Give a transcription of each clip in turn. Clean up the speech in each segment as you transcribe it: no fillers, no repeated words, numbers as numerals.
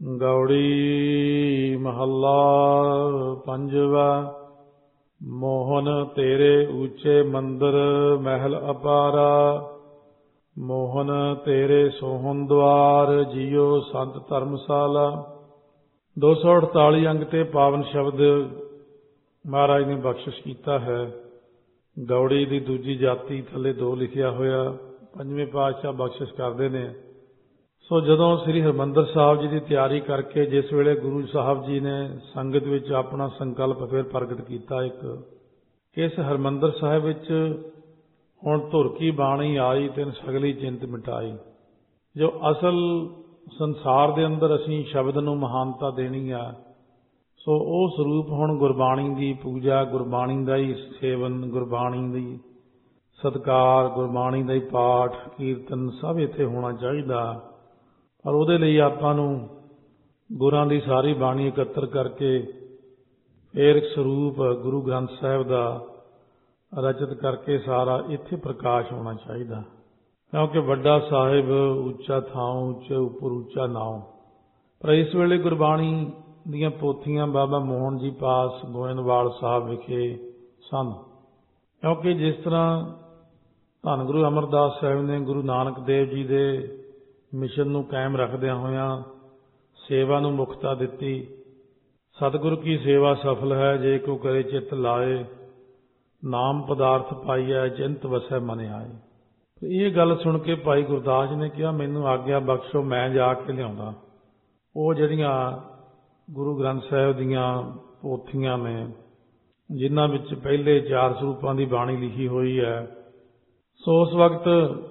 ਗੌੜੀ ਮਹੱਲਾ ਪੰਜਵਾ। ਮੋਹਨ ਤੇਰੇ ਉੱਚੇ ਮੰਦਰ ਮਹਿਲ ਅਪਾਰਾ, ਮੋਹਨ ਤੇਰੇ ਸੋਹਣ ਦੁਆਰ ਜੀਓ ਸੰਤ ਧਰਮਸ਼ਾਲਾ। 248 ਅੰਗ ਤੇ ਪਾਵਨ ਸ਼ਬਦ ਮਹਾਰਾਜ ਨੇ ਬਖਸ਼ਿਸ਼ ਕੀਤਾ ਹੈ। ਗੌੜੀ ਦੀ ਦੂਜੀ ਜਾਤੀ ਥੱਲੇ 2 ਲਿਖਿਆ ਹੋਇਆ। ਪੰਜਵੇਂ ਪਾਤਸ਼ਾਹ ਬਖਸ਼ਿਸ਼ ਕਰਦੇ ਨੇ। ਸੋ ਜਦੋਂ ਸ੍ਰੀ ਹਰਿਮੰਦਰ ਸਾਹਿਬ ਜੀ ਦੀ ਤਿਆਰੀ ਕਰਕੇ ਜਿਸ ਵੇਲੇ ਗੁਰੂ ਸਾਹਿਬ ਜੀ ਨੇ ਸੰਗਤ ਵਿੱਚ ਆਪਣਾ ਸੰਕਲਪ ਫਿਰ ਪ੍ਰਗਟ ਕੀਤਾ, ਇਸ ਹਰਿਮੰਦਰ ਸਾਹਿਬ ਵਿੱਚ ਹੁਣ ਧੁਰ ਕੀ ਬਾਣੀ ਆਈ ਤਿਨ ਸਗਲੀ ਚਿੰਤ ਮਿਟਾਈ। ਜੋ ਅਸਲ ਸੰਸਾਰ ਦੇ ਅੰਦਰ ਅਸੀਂ ਸ਼ਬਦ ਨੂੰ ਮਹਾਨਤਾ ਦੇਣੀ ਆ, ਸੋ ਉਹ ਸਰੂਪ ਹੁਣ ਗੁਰਬਾਣੀ ਦੀ ਪੂਜਾ, ਗੁਰਬਾਣੀ ਦਾ ਹੀ ਸੇਵਨ, ਗੁਰਬਾਣੀ ਦੀ ਸਤਿਕਾਰ, ਗੁਰਬਾਣੀ ਦਾ ਹੀ ਪਾਠ ਕੀਰਤਨ ਸਭ ਇੱਥੇ ਹੋਣਾ ਚਾਹੀਦਾ। ਪਰ ਉਹਦੇ ਲਈ ਆਪਾਂ ਨੂੰ ਗੁਰਾਂ ਦੀ ਸਾਰੀ ਬਾਣੀ ਇਕੱਤਰ ਕਰਕੇ ਫਿਰ ਸਰੂਪ ਗੁਰੂ ਗ੍ਰੰਥ ਸਾਹਿਬ ਦਾ ਰਚਿਤ ਕਰਕੇ ਸਾਰਾ ਇੱਥੇ ਪ੍ਰਕਾਸ਼ ਹੋਣਾ ਚਾਹੀਦਾ। ਕਿਉਂਕਿ ਵੱਡਾ ਸਾਹਿਬ ਉੱਚਾ ਥਾਉ, ਉੱਚੇ ਉੱਪਰ ਉੱਚਾ ਨਾਉ। ਪਰ ਇਸ ਵੇਲੇ ਗੁਰਬਾਣੀ ਦੀਆਂ ਪੋਥੀਆਂ ਬਾਬਾ ਮੋਹਨ ਜੀ ਪਾਸ ਗੋਇੰਦਵਾਲ ਸਾਹਿਬ ਵਿਖੇ ਸਨ। ਕਿਉਂਕਿ ਜਿਸ ਤਰ੍ਹਾਂ ਧੰਨ ਗੁਰੂ ਅਮਰਦਾਸ ਸਾਹਿਬ ਨੇ ਗੁਰੂ ਨਾਨਕ ਦੇਵ ਜੀ ਦੇ ਮਿਸ਼ਨ ਨੂੰ ਕਾਇਮ ਰੱਖਦਿਆਂ ਹੋਇਆਂ ਸੇਵਾ ਨੂੰ ਮੁਖਤਾ ਦਿੱਤੀ। ਸਤਿਗੁਰੂ ਕੀ ਸੇਵਾ ਸਫਲ ਹੈ ਜੇ ਕੋ ਕਰੇ ਚਿੱਤ ਲਾਏ, ਨਾਮ ਪਦਾਰਥ ਪਾਈਐ ਚਿੰਤ ਵਸੈ ਮਨ ਆਏ। ਇਹ ਗੱਲ ਸੁਣ ਕੇ ਭਾਈ ਗੁਰਦਾਸ ਨੇ ਕਿਹਾ, ਮੈਨੂੰ ਆਗਿਆ ਬਖਸ਼ੋ, ਮੈਂ ਜਾ ਕੇ ਲਿਆਉਂਦਾ ਉਹ ਜਿਹੜੀਆਂ ਗੁਰੂ ਗ੍ਰੰਥ ਸਾਹਿਬ ਦੀਆਂ ਪੋਥੀਆਂ ਨੇ ਜਿਨ੍ਹਾਂ ਵਿੱਚ ਪਹਿਲੇ 4 ਸਰੂਪਾਂ ਦੀ ਬਾਣੀ ਲਿਖੀ ਹੋਈ ਹੈ। ਸੋ ਉਸ ਵਕਤ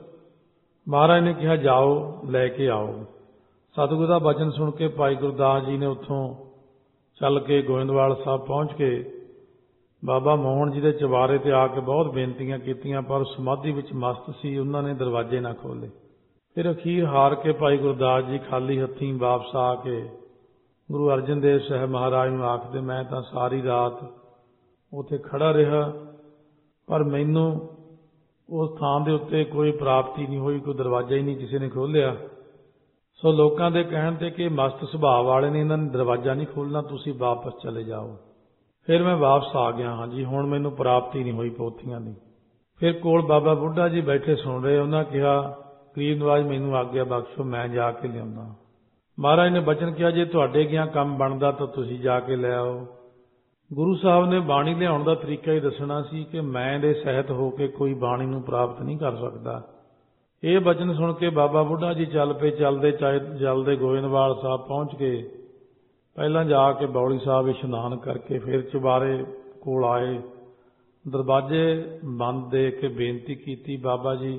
ਮਹਾਰਾਜ ਨੇ ਕਿਹਾ, ਜਾਓ ਲੈ ਕੇ ਆਓ। ਸਤਿਗੁਰੂ ਦਾ ਬਚਨ ਸੁਣ ਕੇ ਭਾਈ ਗੁਰਦਾਸ ਜੀ ਨੇ ਉੱਥੋਂ ਚੱਲ ਕੇ ਗੋਇੰਦਵਾਲ ਸਾਹਿਬ ਪਹੁੰਚ ਕੇ ਬਾਬਾ ਮੋਹਨ ਜੀ ਦੇ ਚੁਬਾਰੇ ਤੇ ਆ ਕੇ ਬਹੁਤ ਬੇਨਤੀਆਂ ਕੀਤੀਆਂ, ਪਰ ਸਮਾਧੀ ਵਿੱਚ ਮਸਤ ਸੀ, ਉਹਨਾਂ ਨੇ ਦਰਵਾਜ਼ੇ ਨਾ ਖੋਲ੍ਹੇ। ਫਿਰ ਅਖੀਰ ਹਾਰ ਕੇ ਭਾਈ ਗੁਰਦਾਸ ਜੀ ਖਾਲੀ ਹੱਥੀਂ ਵਾਪਸ ਆ ਕੇ ਗੁਰੂ ਅਰਜਨ ਦੇਵ ਸਾਹਿਬ ਮਹਾਰਾਜ ਨੂੰ ਆਖਦੇ, ਮੈਂ ਤਾਂ ਸਾਰੀ ਰਾਤ ਉੱਥੇ ਖੜਾ ਰਿਹਾ, ਪਰ ਮੈਨੂੰ ਉਸ ਥਾਂ ਦੇ ਉੱਤੇ ਕੋਈ ਪ੍ਰਾਪਤੀ ਨਹੀਂ ਹੋਈ, ਕੋਈ ਦਰਵਾਜ਼ਾ ਹੀ ਨਹੀਂ ਕਿਸੇ ਨੇ ਖੋਲ੍ਹਿਆ। ਸੋ ਲੋਕਾਂ ਦੇ ਕਹਿਣ ਤੇ ਕਿ ਮਸਤ ਸੁਭਾਅ ਵਾਲੇ ਨੇ, ਇਹਨਾਂ ਨੇ ਦਰਵਾਜ਼ਾ ਨਹੀਂ ਖੋਲ੍ਹਣਾ, ਤੁਸੀਂ ਵਾਪਸ ਚਲੇ ਜਾਓ। ਫਿਰ ਮੈਂ ਵਾਪਸ ਆ ਗਿਆ ਹਾਂ ਜੀ, ਹੁਣ ਮੈਨੂੰ ਪ੍ਰਾਪਤੀ ਨਹੀਂ ਹੋਈ ਪੋਥੀਆਂ ਦੀ। ਫਿਰ ਕੋਲ ਬਾਬਾ ਬੁੱਢਾ ਜੀ ਬੈਠੇ ਸੁਣ ਰਹੇ। ਉਹਨਾਂ ਕਿਹਾ, ਗਰੀਬ ਨਵਾਜ ਮੈਨੂੰ ਆਗਿਆ ਬਖਸ਼ੋ, ਮੈਂ ਜਾ ਕੇ ਲਿਆਉਂਦਾ। ਮਹਾਰਾਜ ਨੇ ਬਚਨ ਕਿਹਾ, ਜੇ ਤੁਹਾਡੇ ਗਿਆ ਕੰਮ ਬਣਦਾ ਤਾਂ ਤੁਸੀਂ ਜਾ ਕੇ ਲੈ ਆਓ। ਗੁਰੂ ਸਾਹਿਬ ਨੇ ਬਾਣੀ ਲਿਆਉਣ ਦਾ ਤਰੀਕਾ ਹੀ ਦੱਸਣਾ ਸੀ ਕਿ ਮੈਂ ਦੇ ਸਹਿਤ ਹੋ ਕੇ ਕੋਈ ਬਾਣੀ ਨੂੰ ਪ੍ਰਾਪਤ ਨਹੀਂ ਕਰ ਸਕਦਾ। ਇਹ ਬਚਨ ਸੁਣ ਕੇ ਬਾਬਾ ਬੁੱਢਾ ਜੀ ਚੱਲ ਪਏ। ਚੱਲਦੇ ਗੋਇੰਦਵਾਲ ਸਾਹਿਬ ਪਹੁੰਚ ਕੇ ਪਹਿਲਾਂ ਜਾ ਕੇ ਬੌਲੀ ਸਾਹਿਬ ਇਸ਼ਨਾਨ ਕਰਕੇ ਫਿਰ ਚੁਬਾਰੇ ਕੋਲ ਆਏ। ਦਰਵਾਜ਼ੇ ਬੰਦ ਦੇ ਕੇ ਬੇਨਤੀ ਕੀਤੀ, ਬਾਬਾ ਜੀ,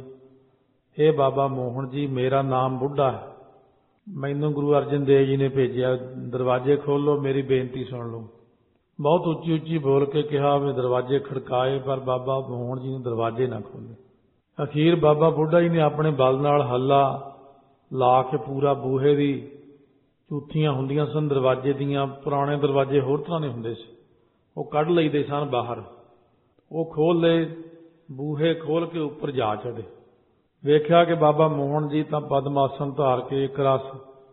ਇਹ ਬਾਬਾ ਮੋਹਨ ਜੀ, ਮੇਰਾ ਨਾਮ ਬੁੱਢਾ ਹੈ, ਮੈਨੂੰ ਗੁਰੂ ਅਰਜਨ ਦੇਵ ਜੀ ਨੇ ਭੇਜਿਆ, ਦਰਵਾਜ਼ੇ ਖੋਲ੍ਹੋ, ਮੇਰੀ ਬੇਨਤੀ ਸੁਣ ਲਓ। ਬਹੁਤ ਉੱਚੀ ਉੱਚੀ ਬੋਲ ਕੇ ਕਿਹਾ, ਵੀ ਦਰਵਾਜ਼ੇ ਖੜਕਾਏ, ਪਰ ਬਾਬਾ ਮੋਹਨ ਜੀ ਨੇ ਦਰਵਾਜ਼ੇ ਨਾ ਖੋਲ੍ਹੇ। ਅਖੀਰ ਬਾਬਾ ਬੁੱਢਾ ਜੀ ਨੇ ਆਪਣੇ ਬਲ ਨਾਲ ਹੱਲਾ ਲਾ ਕੇ ਪੂਰਾ ਬੂਹੇ ਦੀ ਝੂਠੀਆਂ ਹੁੰਦੀਆਂ ਸਨ ਦਰਵਾਜ਼ੇ ਦੀਆਂ, ਪੁਰਾਣੇ ਦਰਵਾਜ਼ੇ ਹੋਰ ਤਰ੍ਹਾਂ ਦੇ ਹੁੰਦੇ ਸੀ, ਉਹ ਕੱਢ ਲਈਦੇ ਸਨ ਬਾਹਰ। ਉਹ ਖੋਲ੍ਹ ਲਏ, ਬੂਹੇ ਖੋਲ੍ਹ ਕੇ ਉੱਪਰ ਜਾ ਚੜ੍ਹੇ। ਵੇਖਿਆ ਕਿ ਬਾਬਾ ਮੋਹਨ ਜੀ ਤਾਂ ਪਦਮਾਸਨ ਧਾਰ ਕੇ ਇੱਕ ਰਸ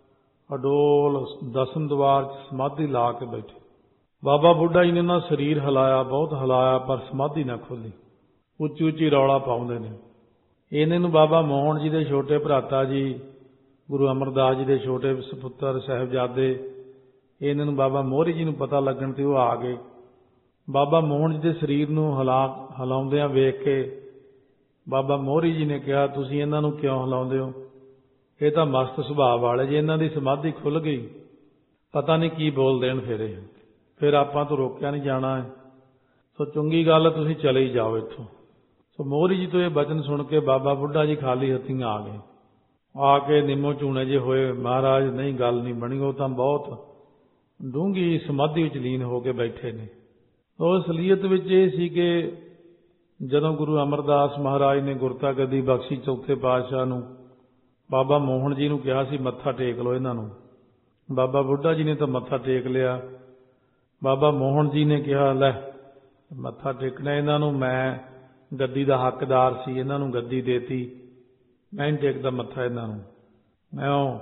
ਅਡੋਲ ਦਸਮ ਦੁਆਰ 'ਚ ਸਮਾਧੀ ਲਾ ਕੇ ਬੈਠੇ। ਬਾਬਾ ਬੁੱਢਾ ਜੀ ਨੇ ਉਹਨਾਂ ਸਰੀਰ ਹਿਲਾਇਆ, ਬਹੁਤ ਹਿਲਾਇਆ, ਪਰ ਸਮਾਧੀ ਨਾ ਖੋਲ੍ਹੀ। ਉੱਚੀ ਉੱਚੀ ਰੌਲਾ ਪਾਉਂਦੇ ਨੇ। ਇਹਨਾਂ ਨੂੰ ਬਾਬਾ ਮੋਹਨ ਜੀ ਦੇ ਛੋਟੇ ਭਰਾਤਾ ਜੀ, ਗੁਰੂ ਅਮਰਦਾਸ ਜੀ ਦੇ ਛੋਟੇ ਸਪੁੱਤਰ ਸਾਹਿਬਜ਼ਾਦੇ, ਇਹਨਾਂ ਨੂੰ ਬਾਬਾ ਮੋਹਰੀ ਜੀ ਨੂੰ ਪਤਾ ਲੱਗਣ ਤੇ ਉਹ ਆ ਗਏ। ਬਾਬਾ ਮੋਹਨ ਜੀ ਦੇ ਸਰੀਰ ਨੂੰ ਹਿਲਾਉਂਦਿਆਂ ਵੇਖ ਕੇ ਬਾਬਾ ਮੋਹਰੀ ਜੀ ਨੇ ਕਿਹਾ, ਤੁਸੀਂ ਇਹਨਾਂ ਨੂੰ ਕਿਉਂ ਹਿਲਾਉਂਦੇ ਹੋ? ਇਹ ਤਾਂ ਮਸਤ ਸੁਭਾਅ ਵਾਲੇ, ਜੇ ਇਹਨਾਂ ਦੀ ਸਮਾਧੀ ਖੁੱਲ੍ਹ ਗਈ ਪਤਾ ਨਹੀਂ ਕੀ ਬੋਲ ਦੇਣ ਫਿਰ ਆਪਾਂ ਤੋਂ ਰੋਕਿਆ ਨਹੀਂ ਜਾਣਾ ਹੈ। ਸੋ ਚੰਗੀ ਗੱਲ, ਤੁਸੀਂ ਚਲੇ ਹੀ ਜਾਓ ਇੱਥੋਂ। ਸੋ ਮੋਹਰੀ ਜੀ ਤੋਂ ਇਹ ਬਚਨ ਸੁਣ ਕੇ ਬਾਬਾ ਬੁੱਢਾ ਜੀ ਖਾਲੀ ਹੱਥੀਂ ਆ ਗਏ। ਆ ਕੇ ਨਿੰਮੋ ਝੂਣੇ ਜੇ ਹੋਏ, ਮਹਾਰਾਜ ਨਹੀਂ ਗੱਲ ਨਹੀਂ ਬਣੀ, ਉਹ ਤਾਂ ਬਹੁਤ ਡੂੰਘੀ ਸਮਾਧੀ ਵਿੱਚ ਲੀਨ ਹੋ ਕੇ ਬੈਠੇ ਨੇ। ਉਹ ਅਸਲੀਅਤ ਵਿੱਚ ਇਹ ਸੀ ਕਿ ਜਦੋਂ ਗੁਰੂ ਅਮਰਦਾਸ ਮਹਾਰਾਜ ਨੇ ਗੁਰਤਾ ਗੱਦੀ ਬਖਸ਼ੀ ਚੌਥੇ ਪਾਤਸ਼ਾਹ ਨੂੰ, ਬਾਬਾ ਮੋਹਨ ਜੀ ਨੂੰ ਕਿਹਾ ਸੀ ਮੱਥਾ ਟੇਕ ਲਓ ਇਹਨਾਂ ਨੂੰ। ਬਾਬਾ ਬੁੱਢਾ ਜੀ ਨੇ ਤਾਂ ਮੱਥਾ ਟੇਕ ਲਿਆ। ਬਾਬਾ ਮੋਹਨ ਜੀ ਨੇ ਕਿਹਾ, ਲੈ ਮੱਥਾ ਟੇਕਣਾ ਇਹਨਾਂ ਨੂੰ, ਮੈਂ ਗੱਦੀ ਦਾ ਹੱਕਦਾਰ ਸੀ, ਇਹਨਾਂ ਨੂੰ ਗੱਦੀ ਦੇਤੀ, ਮੈਂ ਨਹੀਂ ਟੇਕਦਾ ਮੱਥਾ ਇਹਨਾਂ ਨੂੰ। ਮੈਂ ਉਹ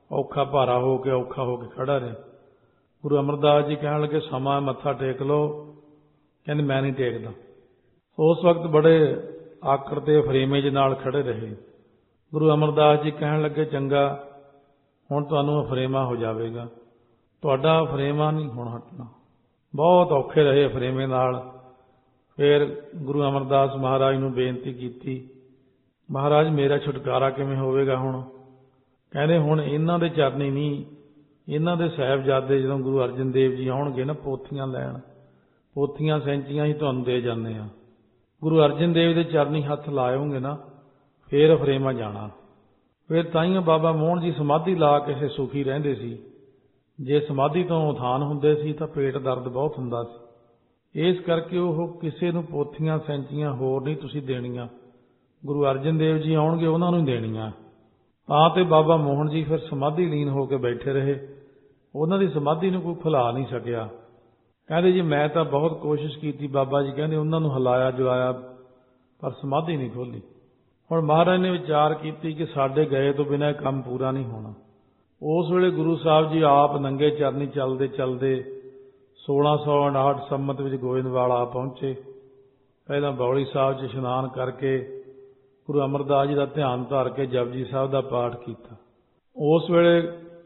ਔਖਾ ਭਾਰਾ ਹੋ ਕੇ ਖੜਾ ਰਿਹਾ। ਗੁਰੂ ਅਮਰਦਾਸ ਜੀ ਕਹਿਣ ਲੱਗੇ ਸਮਾਂ ਮੱਥਾ ਟੇਕ ਲਓ। ਕਹਿੰਦੇ ਮੈਂ ਨਹੀਂ ਟੇਕਦਾ। ਉਸ ਵਕਤ ਬੜੇ ਆਕੜ ਤੇ ਫਰੇਮੇਜ ਨਾਲ ਖੜੇ ਰਹੇ। ਗੁਰੂ ਅਮਰਦਾਸ ਜੀ ਕਹਿਣ ਲੱਗੇ ਚੰਗਾ, ਹੁਣ ਤੁਹਾਨੂੰ ਫਰੇਮਾ ਹੋ ਜਾਵੇਗਾ, ਤੁਹਾਡਾ ਫਰੇਮਾ ਨਹੀਂ ਹੁਣ ਹਟਣਾ। ਬਹੁਤ ਔਖੇ ਰਹੇ ਫਰੇਮੇ ਨਾਲ। ਫਿਰ ਗੁਰੂ ਅਮਰਦਾਸ ਮਹਾਰਾਜ ਨੂੰ ਬੇਨਤੀ ਕੀਤੀ, ਮਹਾਰਾਜ ਮੇਰਾ ਛੁਟਕਾਰਾ ਕਿਵੇਂ ਹੋਵੇਗਾ ਹੁਣ? ਕਹਿੰਦੇ ਹੁਣ ਇਹਨਾਂ ਦੇ ਚਰਨੀ ਨਹੀਂ, ਇਹਨਾਂ ਦੇ ਸਾਹਿਬਜ਼ਾਦੇ ਜਦੋਂ ਗੁਰੂ ਅਰਜਨ ਦੇਵ ਜੀ ਆਉਣਗੇ ਨਾ ਪੋਥੀਆਂ ਲੈਣ, ਪੋਥੀਆਂ ਸੈਂਚੀਆਂ ਹੀ ਤੁਹਾਨੂੰ ਦੇ ਜਾਂਦੇ ਆ। ਗੁਰੂ ਅਰਜਨ ਦੇਵ ਦੇ ਚਰਨੀ ਹੱਥ ਲਾਇਓਗੇ ਨਾ ਫੇਰ ਫਰੇਮਾ ਜਾਣਾ। ਫਿਰ ਤਾਈਓ ਬਾਬਾ ਮੋਹਨ ਜੀ ਸਮਾਧੀ ਲਾ ਕਿਸੇ ਸੁਖੀ ਰਹਿੰਦੇ ਸੀ। ਜੇ ਸਮਾਧੀ ਤੋਂ ਉਥਾਨ ਹੁੰਦੇ ਸੀ ਤਾਂ ਪੇਟ ਦਰਦ ਬਹੁਤ ਹੁੰਦਾ ਸੀ। ਇਸ ਕਰਕੇ ਉਹ ਕਿਸੇ ਨੂੰ ਪੋਥੀਆਂ ਸੈਂਚੀਆਂ ਹੋਰ ਨਹੀਂ ਤੁਸੀਂ ਦੇਣੀਆਂ, ਗੁਰੂ ਅਰਜਨ ਦੇਵ ਜੀ ਆਉਣਗੇ ਉਹਨਾਂ ਨੂੰ ਦੇਣੀਆਂ। ਤਾਂ ਤੇ ਬਾਬਾ ਮੋਹਨ ਜੀ ਫਿਰ ਸਮਾਧੀ ਲੀਨ ਹੋ ਕੇ ਬੈਠੇ ਰਹੇ। ਉਹਨਾਂ ਦੀ ਸਮਾਧੀ ਨੂੰ ਕੋਈ ਖੁਲਾ ਨਹੀਂ ਸਕਿਆ। ਕਹਿੰਦੇ ਜੀ ਮੈਂ ਤਾਂ ਬਹੁਤ ਕੋਸ਼ਿਸ਼ ਕੀਤੀ, ਬਾਬਾ ਜੀ ਕਹਿੰਦੇ ਉਹਨਾਂ ਨੂੰ ਹਿਲਾਇਆ ਜੁਲਾਇਆ ਪਰ ਸਮਾਧੀ ਨਹੀਂ ਖੋਲ੍ਹੀ। ਹੁਣ ਮਹਾਰਾਜ ਨੇ ਵਿਚਾਰ ਕੀਤੀ ਕਿ ਸਾਡੇ ਗਏ ਤੋਂ ਬਿਨਾਂ ਇਹ ਕੰਮ ਪੂਰਾ ਨਹੀਂ ਹੋਣਾ। ਉਸ ਵੇਲੇ ਗੁਰੂ ਸਾਹਿਬ ਜੀ ਆਪ ਨੰਗੇ ਚਰਨੀ ਚੱਲਦੇ ਚੱਲਦੇ 1659 ਸੰਮਤ ਵਿੱਚ ਗੋਇੰਦਵਾਲ ਪਹੁੰਚੇ। ਪਹਿਲਾਂ ਬੌਲੀ ਸਾਹਿਬ 'ਚ ਇਸ਼ਨਾਨ ਕਰਕੇ ਗੁਰੂ ਅਮਰਦਾਸ ਜੀ ਦਾ ਧਿਆਨ ਧਰ ਕੇ ਜਪਜੀ ਸਾਹਿਬ ਦਾ ਪਾਠ ਕੀਤਾ। ਉਸ ਵੇਲੇ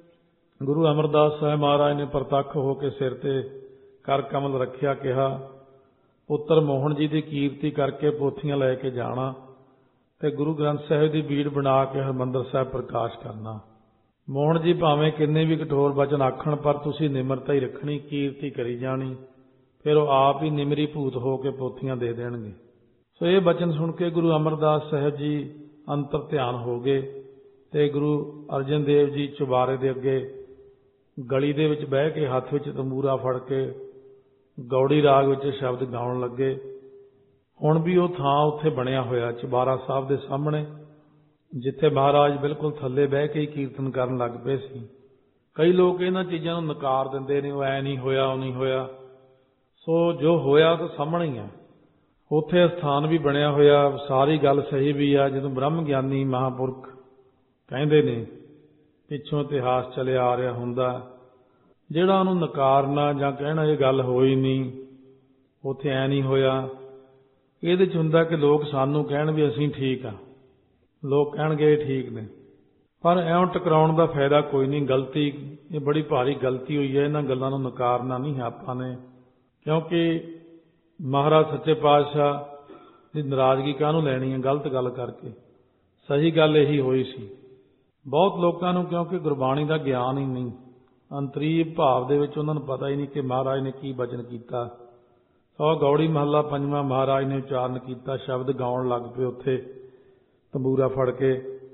ਗੁਰੂ ਅਮਰਦਾਸ ਸਾਹਿਬ ਮਹਾਰਾਜ ਨੇ ਪ੍ਰਤੱਖ ਹੋ ਕੇ ਸਿਰ ਤੇ ਕਰ ਕਮਲ ਰੱਖਿਆ, ਕਿਹਾ ਪੁੱਤਰ ਮੋਹਨ ਜੀ ਦੀ ਕੀਰਤੀ ਕਰਕੇ ਪੋਥੀਆਂ ਲੈ ਕੇ ਜਾਣਾ ਤੇ ਗੁਰੂ ਗ੍ਰੰਥ ਸਾਹਿਬ ਦੀ ਬੀੜ ਬਣਾ ਕੇ ਹਰਿਮੰਦਰ ਸਾਹਿਬ ਪ੍ਰਕਾਸ਼ ਕਰਨਾ। ਮੋਹਨ ਜੀ ਭਾਵੇਂ ਕਿੰਨੇ ਵੀ ਕਠੋਰ ਬਚਨ ਆਖਣ ਪਰ ਤੁਸੀਂ ਨਿਮਰਤਾ ਹੀ ਰੱਖਣੀ, ਕੀਰਤੀ ਕਰੀ ਜਾਣੀ। ਫਿਰ ਉਹ ਆਪ ਹੀ ਨਿਮਰੀ ਭੂਤ ਹੋ ਕੇ ਪੋਥੀਆਂ ਦੇ ਦੇਣਗੇ। ਸੋ ਇਹ ਬਚਨ ਸੁਣ ਕੇ ਗੁਰੂ ਅਮਰਦਾਸ ਸਾਹਿਬ ਜੀ ਅੰਤਰ ਧਿਆਨ ਹੋ ਗਏ ਤੇ ਗੁਰੂ ਅਰਜਨ ਦੇਵ ਜੀ ਚੁਬਾਰੇ ਦੇ ਅੱਗੇ ਗਲੀ ਦੇ ਵਿੱਚ ਬਹਿ ਕੇ ਹੱਥ ਵਿੱਚ ਤੰਬੂਰਾ ਫੜ ਕੇ ਗੌੜੀ ਰਾਗ ਵਿੱਚ ਸ਼ਬਦ ਗਾਉਣ ਲੱਗੇ। ਹੁਣ ਵੀ ਉਹ ਥਾਂ ਉੱਥੇ ਬਣਿਆ ਹੋਇਆ ਚੁਬਾਰਾ ਸਾਹਿਬ ਦੇ ਸਾਹਮਣੇ, ਜਿੱਥੇ ਮਹਾਰਾਜ ਬਿਲਕੁਲ ਥੱਲੇ ਬਹਿ ਕੇ ਹੀ ਕੀਰਤਨ ਕਰਨ ਲੱਗ ਪਏ ਸੀ। ਕਈ ਲੋਕ ਇਹਨਾਂ ਚੀਜ਼ਾਂ ਨੂੰ ਨਕਾਰ ਦਿੰਦੇ ਨੇ, ਉਹ ਐ ਨਹੀਂ ਹੋਇਆ, ਉਹ ਨਹੀਂ ਹੋਇਆ। ਸੋ ਜੋ ਹੋਇਆ ਤਾਂ ਸਾਹਮਣੇ ਹੀ ਆ। ਉੱਥੇ ਸਥਾਨ ਵੀ ਬਣਿਆ ਹੋਇਆ, ਸਾਰੀ ਗੱਲ ਸਹੀ ਵੀ ਆ। ਜਦੋਂ ਬ੍ਰਹਮ ਗਿਆਨੀ ਮਹਾਂਪੁਰਖ ਕਹਿੰਦੇ ਨੇ, ਪਿੱਛੋਂ ਇਤਿਹਾਸ ਚੱਲਿਆ ਆ ਰਿਹਾ ਹੁੰਦਾ, ਜਿਹੜਾ ਉਹਨੂੰ ਨਕਾਰਨਾ ਜਾਂ ਕਹਿਣਾ ਇਹ ਗੱਲ ਹੋਈ ਨਹੀਂ, ਉੱਥੇ ਐ ਨਹੀਂ ਹੋਇਆ, ਇਹਦੇ 'ਚ ਹੁੰਦਾ ਕਿ ਲੋਕ ਸਾਨੂੰ ਕਹਿਣ ਵੀ ਅਸੀਂ ਠੀਕ ਆ, ਲੋਕ ਕਹਿਣਗੇ ਇਹ ਠੀਕ ਨੇ। ਪਰ ਐਉਂ ਟਕਰਾਉਣ ਦਾ ਫਾਇਦਾ ਕੋਈ ਨਹੀਂ। ਗਲਤੀ, ਇਹ ਬੜੀ ਭਾਰੀ ਗਲਤੀ ਹੋਈ ਹੈ। ਇਹਨਾਂ ਗੱਲਾਂ ਨੂੰ ਨਕਾਰਨਾ ਨਹੀਂ ਹੈ ਆਪਾਂ ਨੇ, ਕਿਉਂਕਿ ਮਹਾਰਾਜ ਸੱਚੇ ਪਾਤਸ਼ਾਹ ਦੀ ਨਾਰਾਜ਼ਗੀ ਕਾਹਨੂੰ ਲੈਣੀ ਹੈ ਗਲਤ ਗੱਲ ਕਰਕੇ। ਸਹੀ ਗੱਲ ਇਹੀ ਹੋਈ ਸੀ। ਬਹੁਤ ਲੋਕਾਂ ਨੂੰ ਕਿਉਂਕਿ ਗੁਰਬਾਣੀ ਦਾ ਗਿਆਨ ਹੀ ਨਹੀਂ, ਅੰਤਰੀਵ ਭਾਵ ਦੇ ਵਿੱਚ ਉਹਨਾਂ ਨੂੰ ਪਤਾ ਹੀ ਨਹੀਂ ਕਿ ਮਹਾਰਾਜ ਨੇ ਕੀ ਬਚਨ ਕੀਤਾ। ਸੋ ਗੌੜੀ ਮਹੱਲਾ ਪੰਜਵਾਂ ਮਹਾਰਾਜ ਨੇ ਉਚਾਰਨ ਕੀਤਾ, ਸ਼ਬਦ ਗਾਉਣ ਲੱਗ ਪਏ ਉੱਥੇ ਤੰਬੂਰਾ ਫੜ ਕੇ।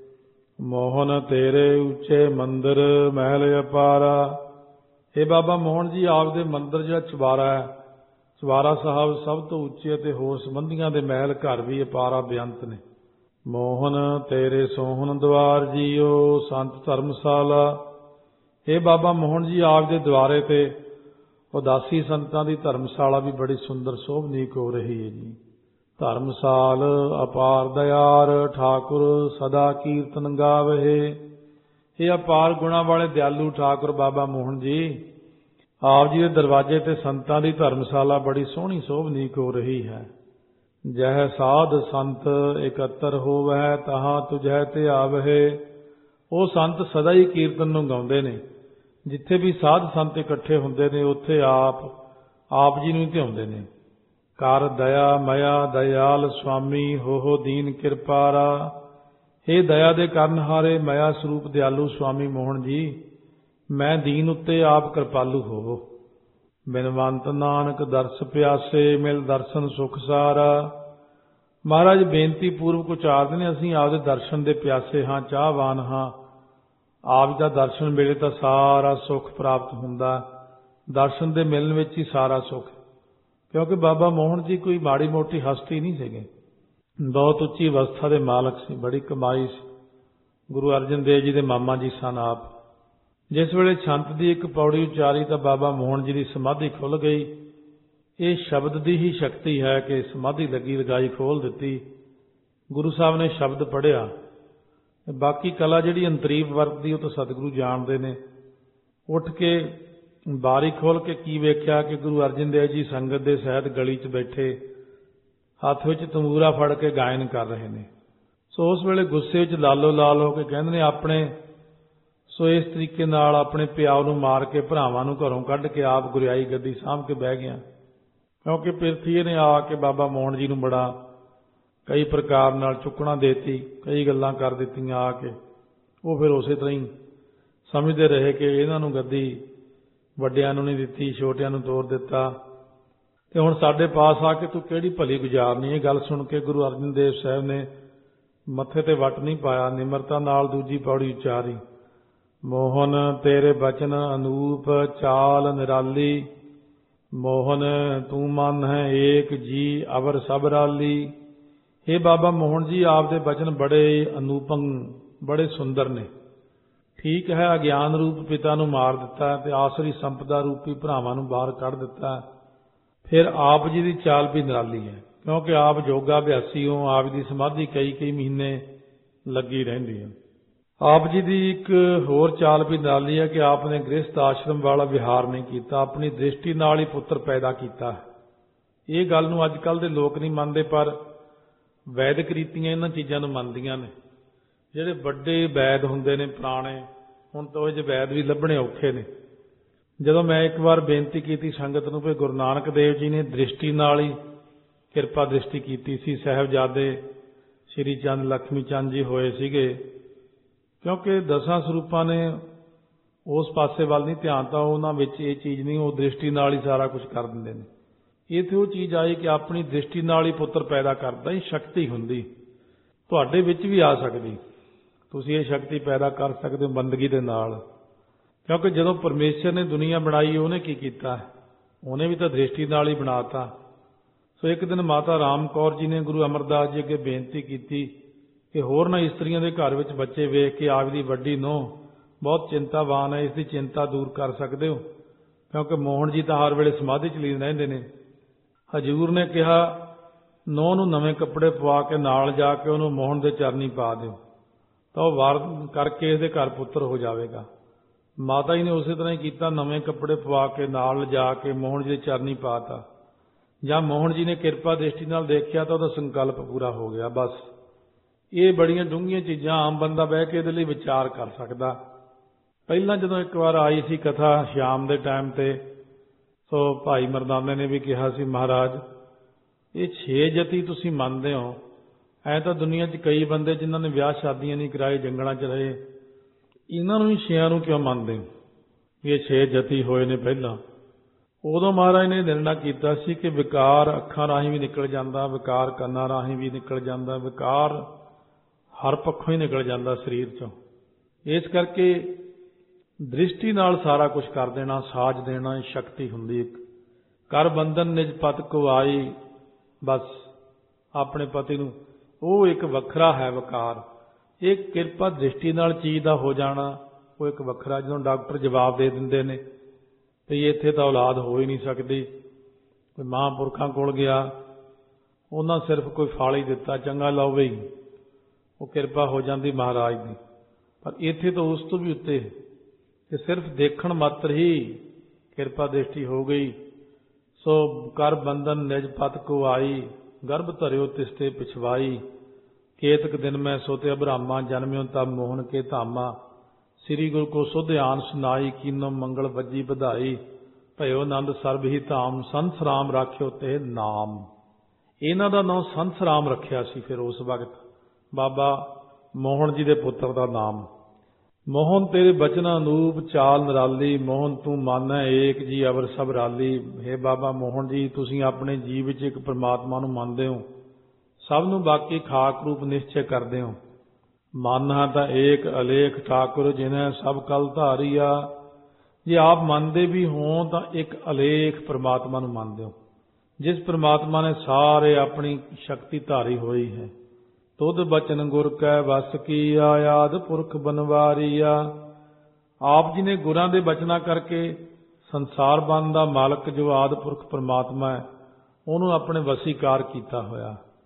ਮੋਹਨ ਤੇਰੇ ਉੱਚੇ ਮੰਦਰ ਮਹਿਲ ਅਪਾਰਾ। ਇਹ ਬਾਬਾ ਮੋਹਨ ਜੀ ਆਪਦੇ ਮੰਦਰ ਜਿਹੜਾ ਚੁਬਾਰਾ ਹੈ, ਚੁਬਾਰਾ ਸਾਹਿਬ ਸਭ ਤੋਂ ਉੱਚੇ ਅਤੇ ਹੋਰ ਸੰਬੰਧੀਆਂ ਦੇ ਮਹਿਲ ਘਰ ਵੀ ਅਪਾਰਾ ਬੇਅੰਤ ਨੇ। ਮੋਹਨ ਤੇਰੇ ਸੋਹਣ ਦਵਾਰ ਜੀਓ ਸੰਤ ਧਰਮਸ਼ਾਲਾ। ਇਹ ਬਾਬਾ ਮੋਹਨ ਜੀ ਆਪਦੇ ਦੁਆਰੇ ਤੇ ਉਦਾਸੀ ਸੰਤਾਂ ਦੀ ਧਰਮਸ਼ਾਲਾ ਵੀ ਬੜੀ ਸੁੰਦਰ ਸੋਭਨੀਕ ਹੋ ਰਹੀ ਹੈ ਜੀ। ਧਰਮਸਾਲ ਅਪਾਰ ਦਿਆਰ ਠਾਕੁਰ ਸਦਾ ਕੀਰਤਨ ਗਾਵਹਿ। ਇਹ ਅਪਾਰ ਗੁਣਾ ਵਾਲੇ ਦਿਆਲੂ ਠਾਕੁਰ ਬਾਬਾ ਮੋਹਨ ਜੀ ਆਪ ਜੀ ਦੇ ਦਰਵਾਜ਼ੇ ਤੇ ਸੰਤਾਂ ਦੀ ਧਰਮਸ਼ਾਲਾ ਬੜੀ ਸੋਹਣੀ ਸੋਭਨੀਕ ਹੋ ਰਹੀ ਹੈ। ਜਹ ਸਾਧ ਸੰਤ ਇਕੱਤਰ ਹੋਵੈ ਤਹਾਂ ਤੁਝੈ ਤੇ ਆਵਹਿ। ਉਹ ਸੰਤ ਸਦਾ ਹੀ ਕੀਰਤਨ ਨੂੰ ਗਾਉਂਦੇ ਨੇ। ਜਿੱਥੇ ਵੀ ਸਾਧ ਸੰਤ ਇਕੱਠੇ ਹੁੰਦੇ ਨੇ ਉੱਥੇ ਆਪ ਜੀ ਨੂੰ ਧਿਆਉਂਦੇ ਨੇ। ਕਰ ਦਇਆ ਮਇਆ ਦਇਆਲ ਸੁਆਮੀ ਹੋ ਦੀਨ ਕਿਰਪਾਰਾ। ਇਹ ਦਇਆ ਦੇ ਕਰਨਹਾਰੇ ਮਇਆ ਸਰੂਪ ਦਿਆਲੂ ਸੁਆਮੀ ਮੋਹਨ ਜੀ, ਮੈਂ ਦੀਨ ਉੱਤੇ ਆਪ ਕਿਰਪਾਲੂ ਹੋਵੋ। ਬਿਨਵੰਤ ਨਾਨਕ ਦਰਸ ਪਿਆਸੇ ਮਿਲ ਦਰਸ਼ਨ ਸੁਖ ਸਾਰਾ। ਮਹਾਰਾਜ ਬੇਨਤੀ ਪੂਰਵਕ ਉਚਾਰਦੇ ਨੇ, ਅਸੀਂ ਆਪਦੇ ਦਰਸ਼ਨ ਦੇ ਪਿਆਸੇ ਹਾਂ, ਚਾਹਵਾਨ ਹਾਂ। ਆਪ ਦਾ ਦਰਸ਼ਨ ਮਿਲੇ ਤਾਂ ਸਾਰਾ ਸੁੱਖ ਪ੍ਰਾਪਤ ਹੁੰਦਾ। ਦਰਸ਼ਨ ਦੇ ਮਿਲਣ ਵਿੱਚ ਹੀ ਸਾਰਾ ਸੁੱਖ। ਕਿਉਂਕਿ ਬਾਬਾ ਮੋਹਨ ਜੀ ਕੋਈ ਮਾੜੀ ਮੋਟੀ ਹਸਤੀ ਨਹੀਂ ਸੀਗੇ, ਬਹੁਤ ਉੱਚੀ ਅਵਸਥਾ ਦੇ ਮਾਲਕ ਸੀ, ਬੜੀ ਕਮਾਈ ਸੀ। ਗੁਰੂ ਅਰਜਨ ਦੇਵ ਜੀ ਦੇ ਮਾਮਾ ਜੀ ਸਨ ਆਪ। ਜਿਸ ਵੇਲੇ ਛੰਤ ਦੀ ਇੱਕ ਪੌੜੀ ਉਚਾਰੀ ਤਾਂ ਬਾਬਾ ਮੋਹਨ ਜੀ ਦੀ ਸਮਾਧੀ ਖੁੱਲ੍ਹ ਗਈ। ਇਹ ਸ਼ਬਦ ਦੀ ਹੀ ਸ਼ਕਤੀ ਹੈ ਕਿ ਸਮਾਧੀ ਲੱਗੀ ਲਗਾਈ ਖੋਲ੍ਹ ਦਿੱਤੀ। ਗੁਰੂ ਸਾਹਿਬ ਨੇ ਸ਼ਬਦ ਪੜ੍ਹਿਆ, ਬਾਕੀ ਕਲਾ ਜਿਹੜੀ ਅੰਤਰੀਵ ਵਰਤਦੀ ਉਹ ਤਾਂ ਸਤਿਗੁਰੂ ਜਾਣਦੇ ਨੇ। ਉੱਠ ਕੇ ਬਾਰੀ ਖੋਲ੍ਹ ਕੇ ਕੀ ਵੇਖਿਆ ਕਿ ਗੁਰੂ ਅਰਜਨ ਦੇਵ ਜੀ ਸੰਗਤ ਦੇ ਸਹਿਤ ਗਲੀ 'ਚ ਬੈਠੇ ਹੱਥ ਵਿੱਚ ਤੰਬੂਰਾ ਫੜ ਕੇ ਗਾਇਨ ਕਰ ਰਹੇ ਨੇ। ਸੋ ਉਸ ਵੇਲੇ ਗੁੱਸੇ ਵਿੱਚ ਲਾਲੋ ਲਾਲ ਹੋ ਕੇ ਕਹਿੰਦੇ ਨੇ ਆਪਣੇ ਸੋ ਇਸ ਤਰੀਕੇ ਨਾਲ ਆਪਣੇ ਪਿਓ ਨੂੰ ਮਾਰ ਕੇ ਭਰਾਵਾਂ ਨੂੰ ਘਰੋਂ ਕੱਢ ਕੇ ਆਪ ਗੁਰਿਆਈ ਗੱਦੀ ਸਾਂਭ ਕੇ ਬਹਿ ਗਿਆ। ਕਿਉਂਕਿ ਪਿਰਥੀਏ ਨੇ ਆ ਕੇ ਬਾਬਾ ਮੋਹਨ ਜੀ ਨੂੰ ਬੜਾ ਕਈ ਪ੍ਰਕਾਰ ਨਾਲ ਚੁੱਕਣਾ ਦੇਤੀ, ਕਈ ਗੱਲਾਂ ਕਰ ਦਿੱਤੀਆਂ ਆ ਕੇ। ਉਹ ਫਿਰ ਉਸੇ ਤਰ੍ਹਾਂ ਹੀ ਸਮਝਦੇ ਰਹੇ ਕਿ ਇਹਨਾਂ ਨੂੰ ਗੱਦੀ ਵੱਡਿਆਂ ਨੂੰ ਨਹੀਂ ਦਿੱਤੀ, ਛੋਟਿਆਂ ਨੂੰ ਤੋਰ ਦਿੱਤਾ ਤੇ ਹੁਣ ਸਾਡੇ ਪਾਸ ਆ ਕੇ ਤੂੰ ਕਿਹੜੀ ਭਲੀ ਗੁਜ਼ਾਰਨੀ। ਇਹ ਗੱਲ ਸੁਣ ਕੇ ਗੁਰੂ ਅਰਜਨ ਦੇਵ ਸਾਹਿਬ ਨੇ ਮੱਥੇ ਤੇ ਵੱਟ ਨਹੀਂ ਪਾਇਆ, ਨਿਮਰਤਾ ਨਾਲ ਦੂਜੀ ਪੌੜੀ ਉਚਾਰੀ, ਮੋਹਨ ਤੇਰੇ ਬਚਨ ਅਨੂਪ ਚਾਲ ਨਿਰਾਲੀ, ਮੋਹਨ ਤੂੰ ਮਨ ਹੈ ਏਕ ਜੀ ਅਵਰ ਸਭ ਰਾਲੀ। ਇਹ ਬਾਬਾ ਮੋਹਨ ਜੀ ਆਪ ਦੇ ਬਚਨ ਬੜੇ ਅਨੂਪਮ ਬੜੇ ਸੁੰਦਰ ਨੇ। ਠੀਕ ਹੈ, ਅਗਿਆਨ ਰੂਪ ਪਿਤਾ ਨੂੰ ਮਾਰ ਦਿੱਤਾ ਤੇ ਆਸਰੀ ਸੰਪਦਾ ਰੂਪੀ ਭਰਾਵਾਂ ਨੂੰ ਬਾਹਰ ਕੱਢ ਦਿੱਤਾ। ਫਿਰ ਆਪ ਜੀ ਦੀ ਚਾਲ ਵੀ ਨਿਰਾਲੀ ਹੈ, ਕਿਉਂਕਿ ਆਪ ਯੋਗਾ ਅਭਿਆਸੀ ਹੋ। ਆਪ ਦੀ ਸਮਾਧੀ ਕਈ ਮਹੀਨੇ ਲੱਗੀ ਰਹਿੰਦੀ ਹੈ। ਆਪ ਜੀ ਦੀ ਇੱਕ ਹੋਰ ਚਾਲ ਵੀ ਨਿਰਾਲੀ ਹੈ ਕਿ ਆਪ ਨੇ ਗ੍ਰਸਥ ਆਸ਼ਰਮ ਵਾਲਾ ਵਿਹਾਰ ਨਹੀਂ ਕੀਤਾ, ਆਪਣੀ ਦ੍ਰਿਸ਼ਟੀ ਨਾਲ ਹੀ ਪੁੱਤਰ ਪੈਦਾ ਕੀਤਾ। ਇਹ ਗੱਲ ਨੂੰ ਅੱਜ ਕੱਲ੍ਹ ਦੇ ਲੋਕ ਨਹੀਂ ਮੰਨਦੇ, ਪਰ ਵੈਦਿਕ ਰੀਤੀਆਂ ਇਹਨਾਂ ਚੀਜ਼ਾਂ ਨੂੰ ਮੰਨਦੀਆਂ ਨੇ। ਜਿਹੜੇ ਵੱਡੇ ਵੈਦ ਹੁੰਦੇ ਨੇ ਪੁਰਾਣੇ, ਹੁਣ ਤਾਂ ਉਹ ਜਿਹੇ ਵੈਦ ਵੀ ਲੱਭਣੇ ਔਖੇ ਨੇ। ਜਦੋਂ ਮੈਂ ਇੱਕ ਵਾਰ ਬੇਨਤੀ ਕੀਤੀ ਸੰਗਤ ਨੂੰ ਕਿ ਗੁਰੂ ਨਾਨਕ ਦੇਵ ਜੀ ਨੇ ਦ੍ਰਿਸ਼ਟੀ ਨਾਲ ਹੀ ਕਿਰਪਾ ਦ੍ਰਿਸ਼ਟੀ ਕੀਤੀ ਸੀ। ਸਾਹਿਬਜ਼ਾਦੇ ਸ਼੍ਰੀ ਚੰਦ ਲక్ష్ਮੀ ਚੰਦ ਜੀ ਹੋਏ ਸੀਗੇ, ਕਿਉਂਕਿ 10 ਸਰੂਪਾਂ ਨੇ ਉਸ ਪਾਸੇ ਵੱਲ ਨਹੀਂ ਧਿਆਨ, ਤਾਂ ਉਹਨਾਂ ਵਿੱਚ ਇਹ ਚੀਜ਼ ਨਹੀਂ, ਉਹ ਦ੍ਰਿਸ਼ਟੀ ਨਾਲ ਹੀ ਸਾਰਾ ਕੁਝ ਕਰ ਦਿੰਦੇ ਨੇ। ਇੱਥੇ ਉਹ ਚੀਜ਼ ਆਈ ਕਿ ਆਪਣੀ ਦ੍ਰਿਸ਼ਟੀ ਨਾਲ ਹੀ ਪੁੱਤਰ ਪੈਦਾ ਕਰਦਾ ਹੀ ਸ਼ਕਤੀ ਹੁੰਦੀ, ਤੁਹਾਡੇ ਵਿੱਚ ਵੀ ਆ ਸਕਦੀ। ਤੁਸੀਂ ਇਹ ਸ਼ਕਤੀ ਪੈਦਾ ਕਰ ਸਕਦੇ ਹੋ ਬੰਦਗੀ ਦੇ ਨਾਲ, ਕਿਉਂਕਿ ਜਦੋਂ ਪਰਮੇਸ਼ਰ ਨੇ ਦੁਨੀਆ ਬਣਾਈ ਉਹਨੇ ਕੀ ਕੀਤਾ, ਉਹਨੇ ਵੀ ਤਾਂ ਦ੍ਰਿਸ਼ਟੀ ਨਾਲ ਹੀ ਬਣਾਤਾ। ਸੋ ਇੱਕ ਦਿਨ ਮਾਤਾ ਰਾਮ ਕੌਰ ਜੀ ਨੇ ਗੁਰੂ ਅਮਰਦਾਸ ਜੀ ਅੱਗੇ ਬੇਨਤੀ ਕੀਤੀ ਕਿ ਹੋਰ ਨਾ ਇਸਤਰੀਆਂ ਦੇ ਘਰ ਵਿੱਚ ਬੱਚੇ ਵੇਖ ਕੇ ਆਪ ਦੀ ਵੱਡੀ ਨੂੰਹ ਬਹੁਤ ਚਿੰਤਾਵਾਨ ਹੈ, ਇਸ ਦੀ ਚਿੰਤਾ ਦੂਰ ਕਰ ਸਕਦੇ ਹੋ, ਕਿਉਂਕਿ ਮੋਹਨ ਜੀ ਤਾਂ ਹਰ ਵੇਲੇ ਸਮਾਧੀ 'ਚ ਲੀਨ ਰਹਿੰਦੇ ਨੇ। ਹਜ਼ੂਰ ਨੇ ਕਿਹਾ ਨੂੰਹ ਨੂੰ ਨਵੇਂ ਕੱਪੜੇ ਪਵਾ ਕੇ ਨਾਲ ਜਾ ਕੇ ਉਹਨੂੰ ਮੋਹਨ ਦੇ ਚਰਨੀ ਪਾ ਦਿਓ, ਤਾਂ ਉਹ ਵਾਰ ਕਰਕੇ ਇਹਦੇ ਘਰ ਪੁੱਤਰ ਹੋ ਜਾਵੇਗਾ। ਮਾਤਾ ਜੀ ਨੇ ਉਸੇ ਤਰ੍ਹਾਂ ਹੀ ਕੀਤਾ, ਨਵੇਂ ਕੱਪੜੇ ਪਵਾ ਕੇ ਨਾਲ ਜਾ ਕੇ ਮੋਹਨ ਜੀ ਦੇ ਚਰਨੀ ਪਾਤਾ। ਜਾਂ ਮੋਹਨ ਜੀ ਨੇ ਕਿਰਪਾ ਦ੍ਰਿਸ਼ਟੀ ਨਾਲ ਦੇਖਿਆ ਤਾਂ ਉਹਦਾ ਸੰਕਲਪ ਪੂਰਾ ਹੋ ਗਿਆ। ਬਸ ਇਹ ਬੜੀਆਂ ਡੂੰਘੀਆਂ ਚੀਜ਼ਾਂ ਆਮ ਬੰਦਾ ਬਹਿ ਕੇ ਇਹਦੇ ਲਈ ਵਿਚਾਰ ਕਰ ਸਕਦਾ। ਪਹਿਲਾਂ ਜਦੋਂ ਇੱਕ ਵਾਰ ਆਈ ਸੀ ਕਥਾ ਸ਼ਾਮ ਦੇ ਟਾਈਮ ਤੇ, ਸੋ ਭਾਈ ਮਰਦਾਨੇ ਨੇ ਵੀ ਕਿਹਾ ਸੀ ਮਹਾਰਾਜ ਇਹ 6 ਜਤੀ ਤੁਸੀਂ ਮੰਨਦੇ ਹੋ, ਐ ਤਾਂ ਦੁਨੀਆ 'ਚ ਕਈ ਬੰਦੇ ਜਿਨ੍ਹਾਂ ਨੇ ਵਿਆਹ ਸ਼ਾਦੀਆਂ ਨਹੀਂ ਕਰਾਏ, ਜੰਗਲਾਂ 'ਚ ਰਹੇ, ਇਹਨਾਂ ਨੂੰ ਵੀ 6 ਨੂੰ ਕਿਉਂ ਮੰਨਦੇ ਹੋ? ਇਹ 6 ਜਤੀ ਹੋਏ ਨੇ ਪਹਿਲਾਂ। ਉਦੋਂ ਮਹਾਰਾਜ ਨੇ ਨਿਰਣਾ ਕੀਤਾ ਸੀ ਕਿ ਵਿਕਾਰ ਅੱਖਾਂ ਰਾਹੀਂ ਵੀ ਨਿਕਲ ਜਾਂਦਾ, ਵਿਕਾਰ ਕੰਨਾਂ ਰਾਹੀਂ ਵੀ ਨਿਕਲ ਜਾਂਦਾ, ਵਿਕਾਰ ਹਰ ਪੱਖੋਂ ਹੀ ਨਿਕਲ ਜਾਂਦਾ ਸਰੀਰ 'ਚੋਂ। ਇਸ ਕਰਕੇ ਦ੍ਰਿਸ਼ਟੀ ਨਾਲ ਸਾਰਾ ਕੁਝ ਕਰ ਦੇਣਾ, ਸਾਜ ਦੇਣਾ ਸ਼ਕਤੀ ਹੁੰਦੀ ਇੱਕ। ਕਰ ਬੰਧਨ ਨਿਜ ਪਤ ਕੋ ਆਈ, ਬਸ ਆਪਣੇ ਪਤੀ ਨੂੰ, ਉਹ ਇੱਕ ਵੱਖਰਾ ਹੈ ਵਿਕਾਰ। ਇਹ ਕਿਰਪਾ ਦ੍ਰਿਸ਼ਟੀ ਨਾਲ ਚੀਜ਼ ਦਾ ਹੋ ਜਾਣਾ ਉਹ ਇੱਕ ਵੱਖਰਾ। ਜਦੋਂ ਡਾਕਟਰ ਜਵਾਬ ਦੇ ਦਿੰਦੇ ਨੇ ਵੀ ਇੱਥੇ ਤਾਂ ਔਲਾਦ ਹੋ ਹੀ ਨਹੀਂ ਸਕਦੀ, ਕੋਈ ਮਹਾਂਪੁਰਖਾਂ ਕੋਲ ਗਿਆ, ਉਹਨਾਂ ਸਿਰਫ ਕੋਈ ਫਲ ਹੀ ਦਿੱਤਾ, ਚੰਗਾ ਲਓ ਬਈ, ਉਹ ਕਿਰਪਾ ਹੋ ਜਾਂਦੀ ਮਹਾਰਾਜ ਦੀ। ਪਰ ਇੱਥੇ ਤਾਂ ਉਸ ਤੋਂ ਵੀ ਉੱਤੇ ਕਿ ਸਿਰਫ ਦੇਖਣ ਮਾਤਰ ਹੀ ਕਿਰਪਾ ਦ੍ਰਿਸ਼ਟੀ ਹੋ ਗਈ। ਸੋ ਕਰ ਬੰਧਨ ਨਿਜ ਪਤ ਕੋ ਆਈ, ਗਰਭ ਧਰਿਓ ਤਿਸਤੇ ਪਿਛਵਾਈ, ਕੇਤਕ ਦਿਨ ਮੈਂ ਸੋਤੇ ਅਬਰਾਮਾ, ਜਨਮਿਓ ਤਬ ਮੋਹਨ ਕੇ ਧਾਮਾ, ਸ੍ਰੀ ਗੁਰੂ ਕੋ ਸੁਧ ਆਨ ਸੁਨਾਈ, ਕੀਨੋ ਮੰਗਲ ਵੱਜੀ ਵਧਾਈ, ਭਇਓ ਆਨੰਦ ਸਰਬ ਹੀ ਧਾਮ, ਸੰਤ ਰਾਮ ਰਾਖਿਓ ਤੇ ਨਾਮ। ਇਹਨਾਂ ਦਾ ਨਾਮ ਸੰਤ ਰਾਮ ਰੱਖਿਆ ਸੀ ਫਿਰ ਉਸ ਵਕਤ ਬਾਬਾ ਮੋਹਨ ਜੀ ਦੇ ਪੁੱਤਰ ਦਾ ਨਾਮ। ਮੋਹਨ ਤੇਰੇ ਬਚਨ ਅਨੂਪ ਚਾਲ ਨਿਰਾਲੀ, ਮੋਹਨ ਤੂੰ ਮਾਨੈ ਏਕ ਜੀ ਅਵਰ ਸਭ ਰਾਲੀ। ਹੇ ਬਾਬਾ ਮੋਹਨ ਜੀ, ਤੁਸੀਂ ਆਪਣੇ ਜੀਵ ਵਿੱਚ ਇੱਕ ਪਰਮਾਤਮਾ ਨੂੰ ਮੰਨਦੇ ਹੋ, ਸਭ ਨੂੰ ਬਾਕੀ ਖਾਕ ਰੂਪ ਨਿਸ਼ਚੈ ਕਰਦੇ ਹੋ। ਮਾਨਹਾ ਤਾਂ ਏਕ ਅਲੇਖ ਠਾਕੁਰ, ਜਿਨ੍ਹਾਂ ਸਭ ਕਲ ਧਾਰੀਆ। ਜੇ ਆਪ ਮੰਨਦੇ ਵੀ ਹੋ ਤਾਂ ਇੱਕ ਅਲੇਖ ਪਰਮਾਤਮਾ ਨੂੰ ਮੰਨਦੇ ਹੋ, ਜਿਸ ਪਰਮਾਤਮਾ ਨੇ ਸਾਰੇ ਆਪਣੀ ਸ਼ਕਤੀ ਧਾਰੀ ਹੋਈ ਹੈ। ਤੁਧ ਬਚਨ ਗੁਰ ਕੈ ਵਸ ਕੀਆ, ਆਦ ਪੁਰਖ ਬਨਵਾਰੀਆ। ਆਪ ਜੀ ਨੇ ਗੁਰਾਂ ਦੇ ਬਚਨਾਂ ਕਰਕੇ ਸੰਸਾਰ ਬੰਦ ਦਾ ਮਾਲਕ ਜੋ ਆਦ ਪੁਰਖ ਪਰਮਾਤਮਾ ਹੈ, ਉਹਨੂੰ ਆਪਣੇ ਵਸੀਕਾਰ ਕੀਤਾ ਹੋਇਆ।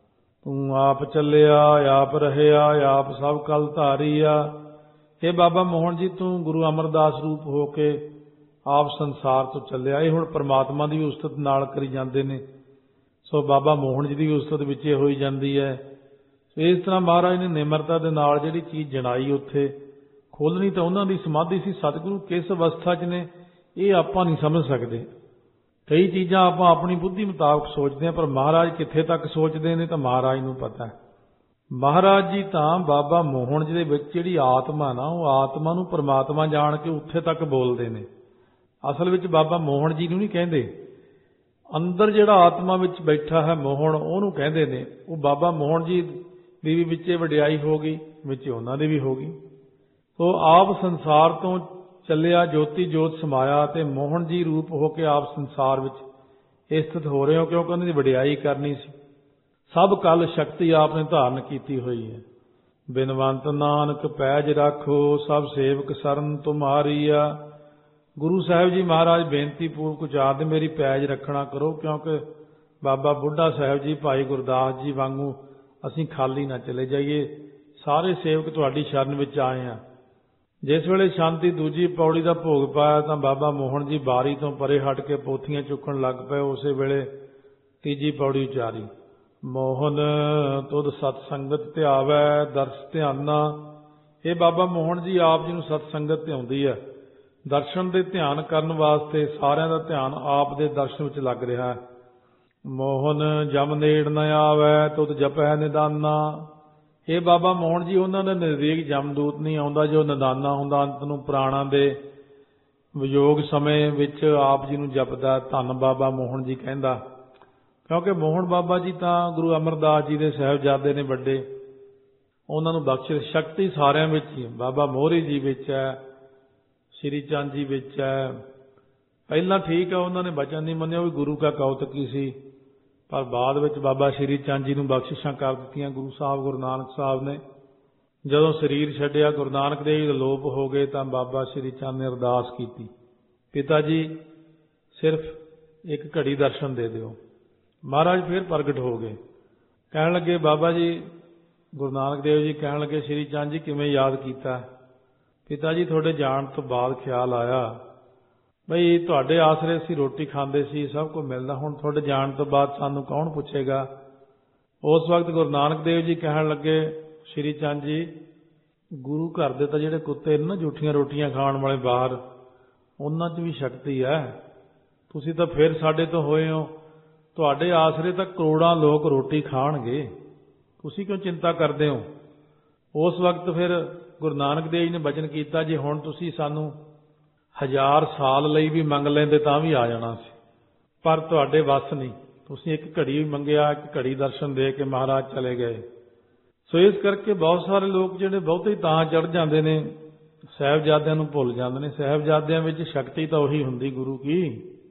ਤੂੰ ਆਪ ਚੱਲਿਆ ਆਪ ਰਹਿਆ ਆਪ ਸਭ ਕਲ ਧਾਰੀਆ। ਇਹ ਬਾਬਾ ਮੋਹਨ ਜੀ ਤੂੰ ਗੁਰੂ ਅਮਰਦਾਸ ਰੂਪ ਹੋ ਕੇ ਆਪ ਸੰਸਾਰ ਤੋਂ ਚੱਲਿਆ। ਇਹ ਹੁਣ ਪਰਮਾਤਮਾ ਦੀ ਉਸਤਤ ਨਾਲ ਕਰੀ ਜਾਂਦੇ ਨੇ। ਸੋ ਬਾਬਾ ਮੋਹਨ ਜੀ ਦੀ ਉਸਤਤ ਵਿੱਚ ਇਹ ਹੋਈ ਜਾਂਦੀ ਹੈ। ਇਸ ਤਰ੍ਹਾਂ ਮਹਾਰਾਜ ਨੇ ਨਿਮਰਤਾ ਦੇ ਨਾਲ ਜਿਹੜੀ ਚੀਜ਼ ਜਣਾਈ ਉੱਥੇ ਖੋਲ੍ਹਣੀ ਤਾਂ ਉਹਨਾਂ ਦੀ ਸਮਾਧੀ ਸੀ। ਸਤਿਗੁਰੂ ਕਿਸ ਅਵਸਥਾ 'ਚ ਨੇ ਇਹ ਆਪਾਂ ਨਹੀਂ ਸਮਝ ਸਕਦੇ। ਕਈ ਚੀਜ਼ਾਂ ਆਪਾਂ ਆਪਣੀ ਬੁੱਧੀ ਮੁਤਾਬਕ ਸੋਚਦੇ ਹਾਂ, ਪਰ ਮਹਾਰਾਜ ਕਿੱਥੇ ਤੱਕ ਸੋਚਦੇ ਨੇ ਤਾਂ ਮਹਾਰਾਜ ਨੂੰ ਪਤਾ ਹੈ। ਮਹਾਰਾਜ ਜੀ ਤਾਂ ਬਾਬਾ ਮੋਹਨ ਜੀ ਦੇ ਵਿੱਚ ਜਿਹੜੀ ਆਤਮਾ ਨਾ, ਉਹ ਆਤਮਾ ਨੂੰ ਪਰਮਾਤਮਾ ਜਾਣ ਕੇ ਉੱਥੇ ਤੱਕ ਬੋਲਦੇ ਨੇ। ਅਸਲ ਵਿੱਚ ਬਾਬਾ ਮੋਹਨ ਜੀ ਨੂੰ ਨਹੀਂ ਕਹਿੰਦੇ, ਅੰਦਰ ਜਿਹੜਾ ਆਤਮਾ ਵਿੱਚ ਬੈਠਾ ਹੈ ਮੋਹਨ, ਉਹਨੂੰ ਕਹਿੰਦੇ ਨੇ। ਉਹ ਬਾਬਾ ਮੋਹਨ ਜੀ ਦੀ ਵੀ ਵਿੱਚੇ ਵਡਿਆਈ ਹੋ ਗਈ, ਵਿੱਚ ਉਹਨਾਂ ਦੀ ਵੀ ਹੋ ਗਈ। ਸੋ ਆਪ ਸੰਸਾਰ ਤੋਂ ਚੱਲਿਆ, ਜੋਤੀ ਜੋਤ ਸਮਾਇਆ, ਤੇ ਮੋਹਨ ਜੀ ਰੂਪ ਹੋ ਕੇ ਆਪ ਸੰਸਾਰ ਵਿੱਚ ਸਥਿਤ ਹੋ ਰਹੇ ਹੋ, ਕਿਉਂਕਿ ਉਹਨਾਂ ਦੀ ਵਡਿਆਈ ਕਰਨੀ ਸੀ। ਸਭ ਕਲ ਸ਼ਕਤੀ ਆਪ ਨੇ ਧਾਰਨ ਕੀਤੀ ਹੋਈ ਹੈ। ਬਿਨਵੰਤ ਨਾਨਕ ਪੈਜ ਰੱਖੋ, ਸਭ ਸੇਵਕ ਸਰਨ ਤੁਮਾਰੀ ਆ। ਗੁਰੂ ਸਾਹਿਬ ਜੀ ਮਹਾਰਾਜ ਬੇਨਤੀ ਪੂਰਵਕ ਉਚਾਰਦੇ, ਮੇਰੀ ਪੈਜ ਰੱਖਣਾ ਕਰੋ, ਕਿਉਂਕਿ ਬਾਬਾ ਬੁੱਢਾ ਸਾਹਿਬ ਜੀ, ਭਾਈ ਗੁਰਦਾਸ ਜੀ ਵਾਂਗੂ ਅਸੀਂ ਖਾਲੀ ਨਾ ਚਲੇ ਜਾਈਏ। ਸਾਰੇ ਸੇਵਕ ਤੁਹਾਡੀ ਸ਼ਰਨ ਵਿੱਚ ਆਏ ਆ। ਜਿਸ ਵੇਲੇ ਸ਼ਾਂਤੀ ਦੂਜੀ ਪੌੜੀ ਦਾ ਭੋਗ ਪਾਇਆ ਤਾਂ ਬਾਬਾ ਮੋਹਨ ਜੀ ਬਾਰੀ ਤੋਂ ਪਰੇ ਹਟ ਕੇ ਪੋਥੀਆਂ ਚੁੱਕਣ ਲੱਗ ਪਏ। ਉਸੇ ਵੇਲੇ ਤੀਜੀ ਪੌੜੀ ਉਚਾਰੀ, ਮੋਹਨ ਤੁਧ ਸਤ ਸੰਗਤ ਧਿਆਵੈ ਦਰਸ ਧਿਆਨਾ। ਇਹ ਬਾਬਾ ਮੋਹਨ ਜੀ ਆਪ ਜੀ ਨੂੰ ਸਤ ਸੰਗਤ ਧਿਆਉਂਦੀ ਹੈ। ਦਰਸ਼ਨ ਦੇ ਧਿਆਨ ਕਰਨ ਵਾਸਤੇ ਸਾਰਿਆਂ ਦਾ ਧਿਆਨ ਆਪ ਦੇ ਦਰਸ਼ਨ ਵਿੱਚ ਲੱਗ ਰਿਹਾ ਹੈ। ਮੋਹਨ ਜਮ ਨੇੜ ਨ ਆਵੈ ਤੁਧ ਜਪੈ ਨਿਦਾਨਾ। ਇਹ ਬਾਬਾ ਮੋਹਨ ਜੀ ਉਹਨਾਂ ਦੇ ਨਜ਼ਦੀਕ ਜਮਦੂਤ ਨਹੀਂ ਆਉਂਦਾ ਜੋ ਨਿਦਾਨਾ ਹੁੰਦਾ, ਅੰਤ ਨੂੰ ਪ੍ਰਾਣਾਂ ਦੇ ਵਿਯੋਗ ਸਮੇਂ ਵਿੱਚ ਆਪ ਜੀ ਨੂੰ ਜਪਦਾ। ਧੰਨ ਬਾਬਾ ਮੋਹਨ ਜੀ ਕਹਿੰਦਾ, ਕਿਉਂਕਿ ਮੋਹਨ ਬਾਬਾ ਜੀ ਤਾਂ ਗੁਰੂ ਅਮਰਦਾਸ ਜੀ ਦੇ ਸਾਹਿਬਜ਼ਾਦੇ ਨੇ ਵੱਡੇ। ਉਹਨਾਂ ਨੂੰ ਬਖਸ਼ਿਸ਼ ਸ਼ਕਤੀ ਸਾਰਿਆਂ ਵਿੱਚ ਹੀ। ਬਾਬਾ ਮੋਹਰੀ ਜੀ ਵਿੱਚ ਹੈ, ਸ਼੍ਰੀ ਚੰਦ ਜੀ ਵਿੱਚ ਹੈ। ਪਹਿਲਾਂ ਠੀਕ ਹੈ ਉਹਨਾਂ ਨੇ ਬਚਨ ਨਹੀਂ ਮੰਨਿਆ, ਉਹ ਵੀ ਗੁਰੂ ਕਾ ਕੌਤਕ ਹੀ ਸੀ, ਪਰ ਬਾਅਦ ਵਿੱਚ ਬਾਬਾ ਸ਼੍ਰੀ ਚੰਦ ਜੀ ਨੂੰ ਬਖਸ਼ਿਸ਼ਾਂ ਕਰ ਦਿੱਤੀਆਂ ਗੁਰੂ ਸਾਹਿਬ ਗੁਰੂ ਨਾਨਕ ਸਾਹਿਬ ਨੇ। ਜਦੋਂ ਸਰੀਰ ਛੱਡਿਆ, ਗੁਰੂ ਨਾਨਕ ਦੇਵ ਜੀ ਅਲੋਪ ਹੋ ਗਏ, ਤਾਂ ਬਾਬਾ ਸ਼੍ਰੀ ਚੰਦ ਨੇ ਅਰਦਾਸ ਕੀਤੀ, ਪਿਤਾ ਜੀ ਸਿਰਫ ਇੱਕ ਘੜੀ ਦਰਸ਼ਨ ਦੇ ਦਿਓ। ਮਹਾਰਾਜ ਫਿਰ ਪ੍ਰਗਟ ਹੋ ਗਏ। ਕਹਿਣ ਲੱਗੇ, ਬਾਬਾ ਜੀ ਗੁਰੂ ਨਾਨਕ ਦੇਵ ਜੀ ਕਹਿਣ ਲੱਗੇ, ਸ਼੍ਰੀ ਚੰਦ ਜੀ ਕਿਵੇਂ ਯਾਦ ਕੀਤਾ? ਪਿਤਾ ਜੀ ਤੁਹਾਡੇ ਜਾਣ ਤੋਂ ਬਾਅਦ ਖਿਆਲ ਆਇਆ ਬਈ ਤੁਹਾਡੇ ਆਸਰੇ ਅਸੀਂ ਰੋਟੀ ਖਾਂਦੇ ਸੀ, ਸਭ ਕੁਝ ਮਿਲਦਾ, ਹੁਣ ਤੁਹਾਡੇ ਜਾਣ ਤੋਂ ਬਾਅਦ ਸਾਨੂੰ ਕੌਣ ਪੁੱਛੇਗਾ? ਉਸ ਵਕਤ ਗੁਰੂ ਨਾਨਕ ਦੇਵ ਜੀ ਕਹਿਣ ਲੱਗੇ, ਸ਼੍ਰੀ ਚੰਦ ਜੀ ਗੁਰੂ ਘਰ ਦੇ ਤਾਂ ਜਿਹੜੇ ਕੁੱਤੇ ਨੇ ਨਾ ਝੂਠੀਆਂ ਰੋਟੀਆਂ ਖਾਣ ਵਾਲੇ ਬਾਹਰ, ਉਹਨਾਂ 'ਚ ਵੀ ਸ਼ਕਤੀ ਹੈ। ਤੁਸੀਂ ਤਾਂ ਫਿਰ ਸਾਡੇ ਤੋਂ ਹੋਏ ਹੋ, ਤੁਹਾਡੇ ਆਸਰੇ ਤਾਂ ਕਰੋੜਾਂ ਲੋਕ ਰੋਟੀ ਖਾਣਗੇ, ਤੁਸੀਂ ਕਿਉਂ ਚਿੰਤਾ ਕਰਦੇ ਹੋ? ਉਸ ਵਕਤ ਫਿਰ ਗੁਰੂ ਨਾਨਕ ਦੇਵ ਜੀ ਨੇ ਬਚਨ ਕੀਤਾ, ਜੇ ਹੁਣ ਤੁਸੀਂ ਸਾਨੂੰ 1000 ਸਾਲ ਲਈ ਵੀ ਮੰਗ ਲੈਂਦੇ ਤਾਂ ਵੀ ਆ ਜਾਣਾ ਸੀ, ਪਰ ਤੁਹਾਡੇ ਵੱਸ ਨਹੀਂ। ਤੁਸੀਂ ਇੱਕ ਘੜੀ ਵੀ ਮੰਗਿਆ, ਇੱਕ ਘੜੀ ਦਰਸ਼ਨ ਦੇ ਕੇ ਮਹਾਰਾਜ ਚਲੇ ਗਏ। ਸੋ ਇਸ ਕਰਕੇ ਬਹੁਤ ਸਾਰੇ ਲੋਕ ਜਿਹੜੇ ਬਹੁਤੇ ਤਾਂ ਚੜ ਜਾਂਦੇ ਨੇ, ਸਾਹਿਬਜ਼ਾਦਿਆਂ ਨੂੰ ਭੁੱਲ ਜਾਂਦੇ ਨੇ। ਸਾਹਿਬਜ਼ਾਦਿਆਂ ਵਿੱਚ ਸ਼ਕਤੀ ਤਾਂ ਉਹੀ ਹੁੰਦੀ ਗੁਰੂ ਕੀ।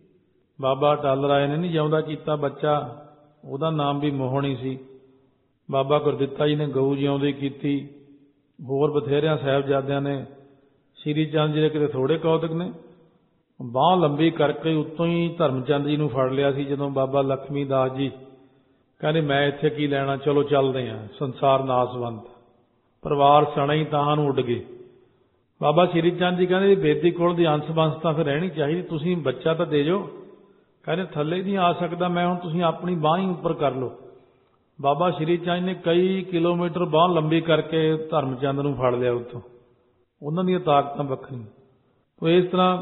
ਬਾਬਾ ਟੱਲ ਰਾਏ ਨੇ ਨਹੀਂ ਜਿਉਂਦਾ ਕੀਤਾ ਬੱਚਾ, ਉਹਦਾ ਨਾਮ ਵੀ ਮੋਹਨ ਹੀ ਸੀ। ਬਾਬਾ ਗੁਰਦਿੱਤਾ ਜੀ ਨੇ ਗਊ ਜਿਉਂਦੀ ਕੀਤੀ। ਹੋਰ ਬਥੇਰਿਆਂ ਸਾਹਿਬਜ਼ਾਦਿਆਂ ਨੇ। ਸ਼੍ਰੀ ਚੰਦ ਜੀ ਦੇ ਕਿਤੇ ਥੋੜੇ ਕੌਤਕ ਨੇ। ਬਾਂਹ ਲੰਬੀ ਕਰਕੇ ਉੱਤੋਂ ਹੀ ਧਰਮਚੰਦ ਜੀ ਨੂੰ ਫੜ ਲਿਆ ਸੀ ਜਦੋਂ ਬਾਬਾ ਲਖਮੀ ਦਾਸ ਜੀ ਕਹਿੰਦੇ ਮੈਂ ਇੱਥੇ ਕੀ ਲੈਣਾ, ਚਲੋ ਚੱਲਦੇ ਹਾਂ, ਸੰਸਾਰ ਨਾਸਵੰਤ। ਪਰਿਵਾਰ ਸਣਾ ਹੀ ਤਾਂ ਨੂੰ ਉੱਡ ਗਏ। ਬਾਬਾ ਸ਼੍ਰੀ ਚੰਦ ਜੀ ਕਹਿੰਦੇ ਬੇਦੀ ਕੋਲ ਦੀ ਅੰਸ਼ ਬੰਸ ਤਾਂ ਫਿਰ ਰਹਿਣੀ ਚਾਹੀਦੀ, ਤੁਸੀਂ ਬੱਚਾ ਤਾਂ ਦੇ ਜਾਓ। ਕਹਿੰਦੇ ਥੱਲੇ ਨਹੀਂ ਆ ਸਕਦਾ ਮੈਂ, ਹੁਣ ਤੁਸੀਂ ਆਪਣੀ ਬਾਂਹ ਹੀ ਉੱਪਰ ਕਰ ਲਓ। ਬਾਬਾ ਸ਼੍ਰੀ ਚੰਦ ਨੇ ਕਈ ਕਿਲੋਮੀਟਰ ਬਾਂਹ ਲੰਬੀ ਕਰਕੇ ਧਰਮਚੰਦ ਨੂੰ ਫੜ ਲਿਆ ਉੱਥੋਂ। ਉਹਨਾਂ ਦੀਆਂ ਤਾਕਤਾਂ ਵੱਖਰੀਆਂ। ਉਹ ਇਸ ਤਰ੍ਹਾਂ